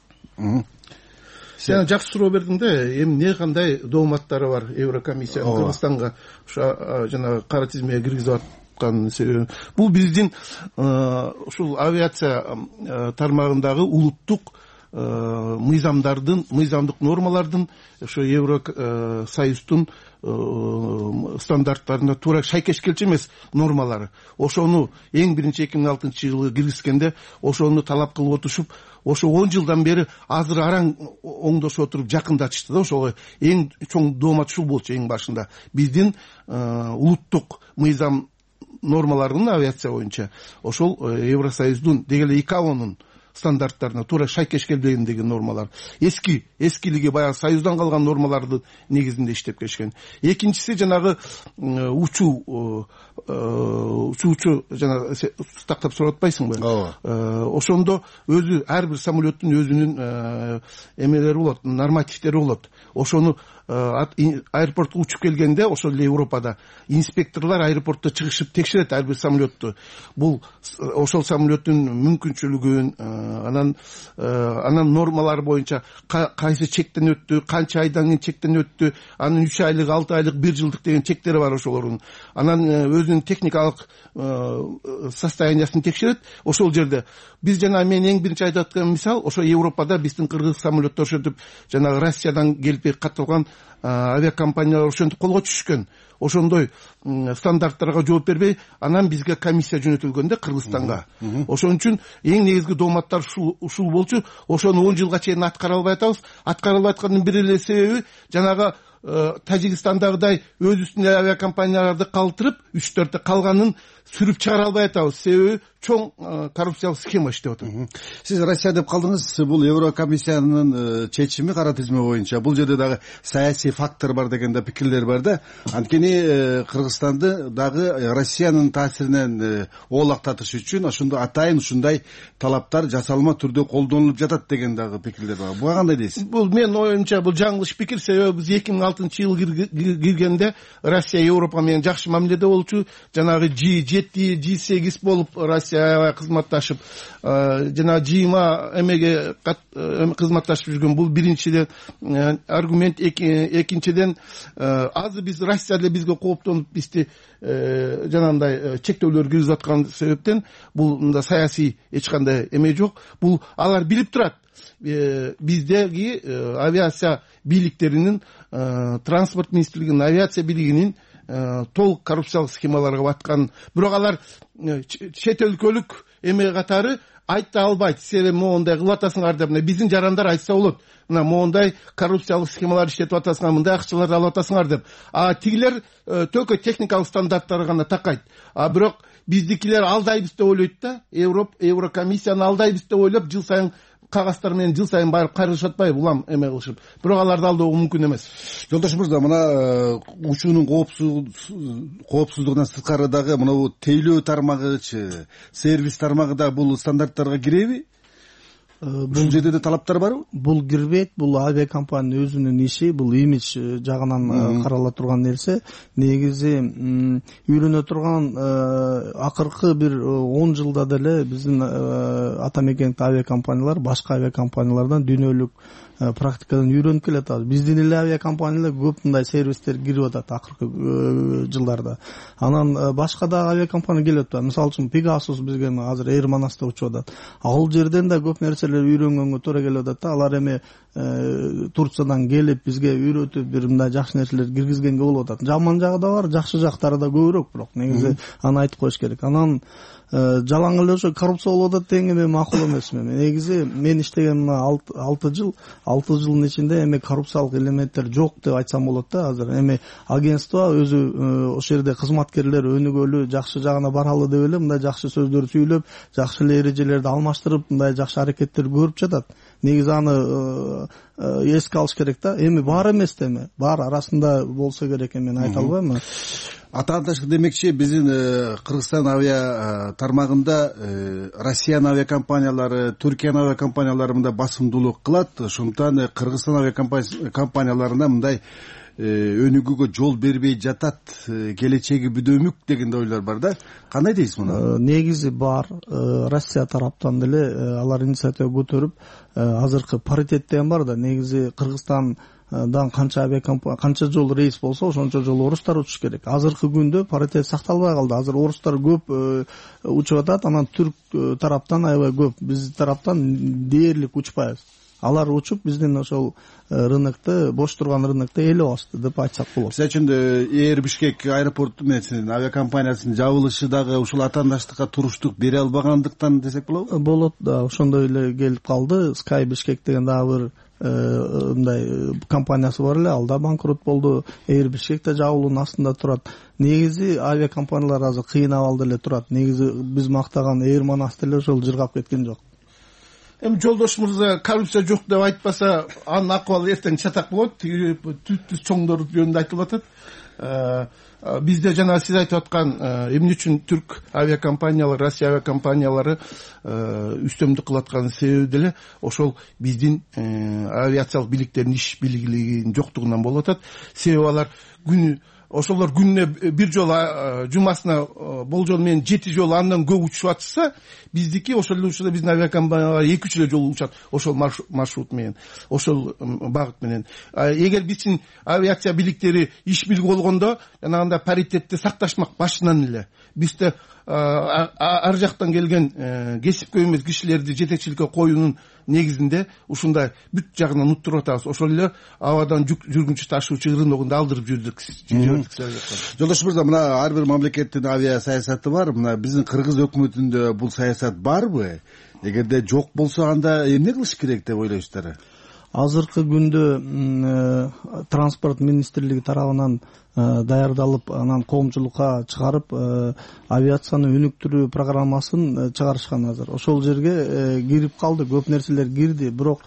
Speaker 23: Сен жакшы суроо бердиң да, эми эмне кандай дооматтары бар Еврокомиссиянын Кыргызстанга жана кара тизмеге киргизип аткан себеби. Бул биздин ушул авиация тармагындагы улуттук мыйзамдык нормалардын, ошо Евросоюздун стандарттарына туура шайкеш келчү эмес нормалары. Ошону эң биринчи 2006-жылы киргизгенде ошону талап кылып отушуп, ошо 10 жылдан бери азыр араң оңдошуп отуруп жакындатышты да. Ошого эң чоң доомат ушул болчу эң башында. Биздин улуттук мыйзам нормаларынын авиация боюнча ошол Евросоюздун деги эле ИКАОнун стандарттарына туура шайкеш келбегендеги нормалар. Эскилиги баягы Союздан калган нормалардын негизинде иштеп келишкен. Экинчиси жанагы учуучу жана тактап сурап атпайсыңбы? Ошондо өзү ар бир самолеттун өзүнүн эмелери болот, нормативдери болот. Ошону аэропортко учуп келгенде ошол эле Европада инспекторлор аэропортто чыгышып текшерет ар бир самолетту. Бул ошол самолеттун мүмкүнчүлүгүн, анан нормалар боюнча кайсы чектен өттү, канча айдан кийин чектен өттү, анын 3 айлык, 6 айлык, 1 жылдык деген чектери бар ошолордун. Анан өзүнүн техникалык состояниясын текшерет. Ошол жерде биз жана мен эң биринчи айтып аткан мисал, ошо Европада биздин кыргыз самолеттор ошентип жана Россиядан келип катталган авиакомпаниялар ошентип колго түшкөн. Ошондой стандарттарга жооп бербей, анан бизге комиссия жөнөтүлгөн да Кыргызстанга. Ошон үчүн эң негизги дооматтар ушул болчу. Ошону 10 жылга чейин аткара албай атабыз. Аткара албай аткандын бир эле себеби жанагы Тажикстандагыдай өз үстүнө авиакомпанияларды калтырып, 3-4 калганын сүрүп чыгара албай атабыз. Себеби чоң коррупциялык схема иштеп атат.
Speaker 7: Сиз Россия деп калдыңыз. Бул Еврокомиссиянын чечими кара тизме боюнча. Бул жерде дагы саясий фактор бар деген да пикирлер бар да. Анткени Кыргызстанды дагы Россиянын таасиринен оолактатыш үчүн ошондо атайын ушундай талаптар жасалма түрдө колдонулуп жатат деген дагы пикирлер бар. Буга кандай дейсиз?
Speaker 23: Бул менин оюмча бул жаңылыш пикир. Себеби биз 2006-жылы киргенде Россия Европа менен жакшы мамиледе болчу. Жанагы G7, G8 болуп Россия кызматташып, жана G20 эмеге кызматташып жүргөн. Бул биринчиден аргумент. Экинчиден азыр биз Россия эле бизге кооптонуп бизди жанагындай чектөөлөр киргизип аткан себептен бул мында саясий эч кандай эме жок. Бул алар билип турат. Биздеги авиация бийликтеринин, транспорт министрлигинин, авиация бийлигинин толук коррупциялык схемаларга баткан. Бирок алар чет өлкөлүк эме катары айта албайт. Себеби моундай кылып атасыңар деп биздин жарандар айтса болот. Мына моундай коррупциялык схемалар иштетип атасыңар, мындай акчаларды алып атасыңар деп. Тигилер только техникалык стандарттарга гана такайт. Бирок биздикилер алдайбыз деп ойлойт да. Еврокомиссияны алдайбыз деп ойлоп, жыл сайын кагаздар менен жыл сайын барып кайрылышып атпайбы, улам эме кылышып. Бирок аларды алдоого мүмкүн эмес.
Speaker 7: Жолдош мырза, мына учуунун коопсуздугунан сырткары дагы мына тейлөө тармагычы, сервис тармагы да бул стандарттарга киреби? бул жерде да талаптар барбы?
Speaker 8: Бул кирбейт, бул авиакомпаниянын өзүнүн иши, бул имидж жагынан карала турган нерсе. Негизи үйрөнө турган акыркы бир 10 жылда деле биздин ата мекендик авиакомпаниялар башка авиакомпаниялардан дүйнөлүк практикадан үйрөнүп келет. Биздин эле авиакомпаниялар көп мындай сервистер кирип атат акыркы жылдарда. Анан башка да авиакомпания келип атат. Мисалы үчүн Pegasus бизге азыр Air Manas'та учуп атат. Ал жерден да көп нерселер үйрөнгөнгө туура келип атат. Алар эми Турциядан келип бизге үйрөтүп бир мындай жакшы нерселер киргизгенге болуп атат. Жаман жагы да бар, жакшы жактары да көбүрөөк, бирок негизи аны айтып коюш керек. Анан жалаң эле ошо коррупция болуп атат деген эми макул эмес. Негизи мен иштеген мына 6 жылдын ичинде эми коррупциялык элементтер жок деп айтсам болот да. Азыр эми агентство өзү ошол жерде кызматкерлер өнүгөлү, жакшы жагына баралы деп эле мындай жакшы сөздөр сүйлөп, жакшы эле эрежелерди алмаштырып, мындай жакшы аракеттерди көрүп жатат. Негизи аны эске алыш керек да. Эми бар эмес да, эми бар арасында болсо керек, мен айта албайм.
Speaker 7: Атаандашык демекчи, биздин Кыргызстан авиа тармагында Россиянын авиакомпаниялары, Түркиянын авиакомпаниялары мындай басымдуулук кылат. Ошондуктан Кыргызстан авиакомпанияларына мындай өнүгүүгө жол бербей жатат, келечеги бүдөмүк деген ойлор бар да. Кандай дейсиз муну? Негизи
Speaker 8: бар. Россия тараптан деле алар инициатива көтөрүп, азыркы паритет деген бар да. Негизи Кыргызстандан канча жол рейс болсо, ошончо жол орустар учуш керек. Азыркы күндө паритет сакталбай калды. Азыр орустар көп учуп атат, анан түрк тараптан аябай көп. Биз тараптан дээрлик учпайбыз. Алар учуп биздин ошол рынокто, бош турган рынокто ээлеп алышты деп айтсак болот.
Speaker 7: Мисалы үчүн Air Бишкек аэропорту менен авиакомпаниясынын жабылышы дагы ушул атаандаштыкка туруштук бере албагандыктан десек болобу?
Speaker 8: Болот да, ошондой эле келип калды. Sky Бишкек деген дагы бир мындай компаниясы бар эле, ал да банкрот болду. Air Бишкек да жабылуунун астында турат. Негизи авиакомпаниялар азыр кыйын абалда эле турат. Негизи биз мактаган Air Manas деле ошол жыргап кеткен жок.
Speaker 23: Эми жолдош мырза коррупция жок деп айтпаса, анын акыбалы эртең чатак болот. Түз чоңдор жөнүндө айтылып атат. Бизде жана сиз айтып аткан эмне үчүн түрк авиакомпаниялары, Россия авиакомпаниялары үстөмдүк кылып аткан себеби деле ошол биздин авиациялык бийликтердин иш билгилигинин жоктугунан болуп атат. Себеби алар ошолор күнүнө бир жолу жумасына болжол менен 7 жолу андан көп учуп атса, биздики ошол эле учурда биздин авиакомпаниялар 2-3 эле жолу учат ошол маршрут менен, ошол багыт менен. Эгер биздин авиация бийликтери иш билги болгондо, жанагындай паритетти сакташмак башынан эле. Бизде ар жактан келген кесипкөй эмес кишилерди жетекчиликке коюунун негизинде ушундай бүт жагынан уттуруп атабыз. Ошол эле абадан жүргүнчү ташуучу рыногунда алдырып жүрдүк.
Speaker 7: Жолдош мырза, мына ар бир мамлекеттин авиа саясаты бар. Мына биздин Кыргыз өкмөтүндө бул саясат барбы? Эгерде жок болсо, анда эмне кылыш керек деп ойлойсуздар?
Speaker 8: Азыркы күндө транспорт министрлиги тарабынан даярдалып, анан коомчулукка чыгарып, авиацияны өнүктүрүү программасын чыгарышкан азыр. Ошол жерге кирип калды, көп нерселер кирди, бирок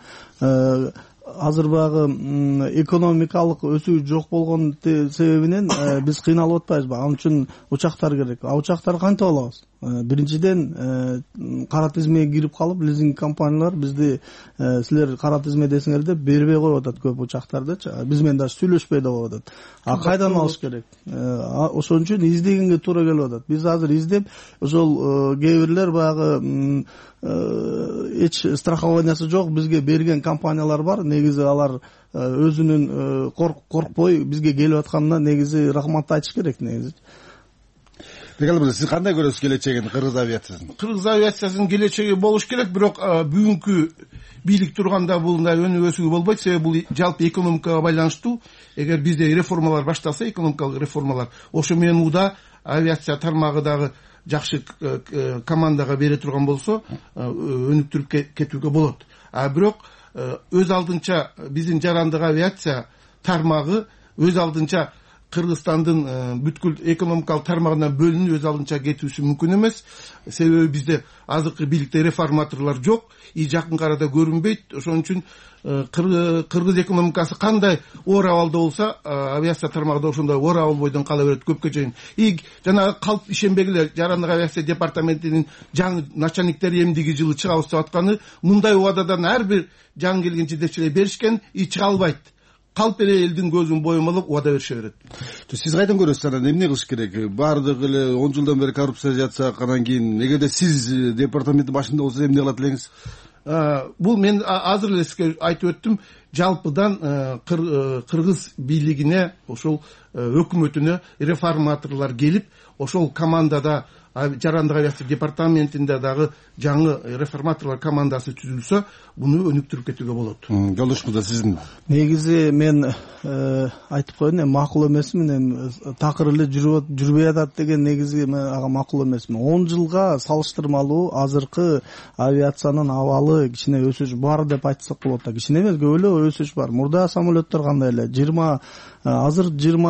Speaker 8: азыр багы экономикалык өсүү жок болгон себебинен биз кыйналып атпайбызбы? Ал үчүн учактар керек. Учактар кантип алабыз? Биринчиден кара тизмеге кирип калып, лизинг компаниялар бизди силер кара тизме десиңер деп бербей коюп атат көп учактарды. Биз менен дагы сүйлөшпөй да коюп атат. Кайдан алыш керек? Ошон үчүн издегенге туура келип атат. Биз азыр издеп, ошол кээ бирлер баягы эч страхованиясы жок бизге берген компаниялар бар. Негизи алар өзүнүн коркпой бизге келип атканына негизи рахмат айтыш керек негизи.
Speaker 7: Сиз кандай көрөсүз келечегин Кыргыз авиациясынын?
Speaker 23: Кыргыз авиациясынын келечеги болуш керек, бирок бүгүнкү бийлик турганда бул мындай өнүгүүсү болбойт. Себеби бул жалпы экономикага байланыштуу. Эгер бизде реформалар башталса, экономикалык реформалар, ошо менен уда авиация тармагы дагы жакшы командага бере турган болсо, өнүктүрүп кетүүгө болот. Бирок өз алдынча биздин жарандык авиация тармагы өз алдынча Кыргызстандын бүткүл экономикалык тармагынан бөлүнүп өз алдынча кетүүсү мүмкүн эмес. Себеби бизде азыркы бийликте реформаторлор жок, жакын арада көрүнбөйт. Ошон үчүн кыргыз экономикасы кандай оор абалда болсо, авиация тармагы да ошондой оор абал бойдон кала берет көпкө чейин. Жанагы калп ишенбегиле, жарандык авиация департаментинин жаңы начальниктери эмдиги жылы чыгабыз деп атканы, мындай убададан ар бир жаңы келген жетекчилер беришкен, чыга албайт. Калп эле элдин көзүн боюмалап убада берише берет.
Speaker 7: Сиз кайдан көрөсүз анан эмне кылыш керек? Баардыгы эле 10 жылдан бери коррупция жатсаканан кийин эгерде сиз департаменттин башында болсоңуз эмне кылат элеңиз? Бул мен азыр эле сизге айтып өттүм, жалпыдан кыргыз бийлигине, ошол өкмөтүнө реформаторлор келип, ошол командада жарандык авиация департаментинде дагы жаңы реформаторлор командасы түзүлсө, буну өнүктүрүп кетүүгө болот. Жолдош мырза, сиздин
Speaker 8: негизи мен айтып коеюн, макул эмесмин, эми такыр эле жүрбөй атат деген негизи мен ага макул эмесмин. 10 жылга салыштырмалуу азыркы авиациянын абалы кичине өсүш бар деп айтсак болот да. Кичине эмес, көп эле өсүш бар. Мурда самолеттор кандай эле? Азыр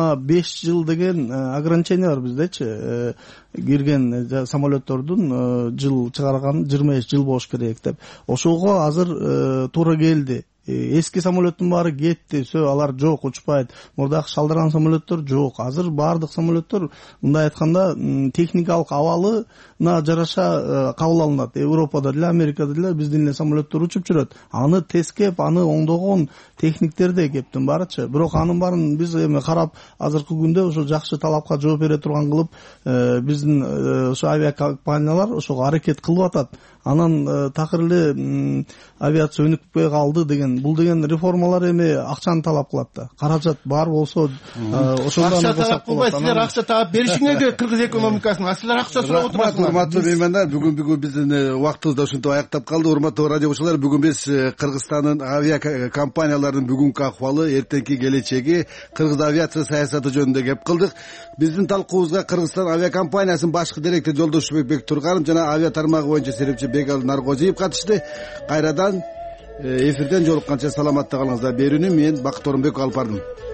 Speaker 8: 25 жыл деген ограничение бар биздечи. Кирген самолеттордун жыл чыгарган 25 жыл болуш керек деп. Ошого азыр туура келди. Эски самолеттин баары кетти, алар жок, учпайт. Мурдагы шалдырган самолеттор жок. Азыр баардык самолеттор, мындай айтканда, техникалык абалына жараша кабыл алынат. Европада деле, Америкада деле биздин эле самолеттор учуп жүрөт. Аны тескеп, аны оңдогон техниктер да кептин барычы. Бирок анын баарын биз эми карап, азыркы күндө ошо жакшы талапка жооп бере турган кылып, биздин ошо авиакомпаниялар ошого аракет кылып атат. Анан такыр эле авиация өнүкпөй калды деген, бул деген реформалар эми акчаны талап кылат да. Каражат бар болсо,
Speaker 23: ошондон акча талап кылбайт, силер акча таап беришиңер керек кыргыз экономикасына. Силер акча сурап отурасыңар.
Speaker 7: Урматтуу меймандар, бүгүн биздин убактыбыз да ушинтип аяктап калды. Урматтуу радиочулар, бүгүн биз Кыргызстандын авиакомпанияларынын бүгүнкү акыбалы, эртеңки келечеги, кыргыз авиация саясаты жөнүндө кеп кылдык. Биздин талкуубузга Кыргызстан авиакомпаниясынын башкы директору Жолдошбек Бектурганов жана авиа тармагы боюнча серепчи Бегалы Наргозиев катышты. Кайрадан эфирден жолукканча саламатта калыңыздар. Берүүнү мен Бакыт Оронбеков алып бардым.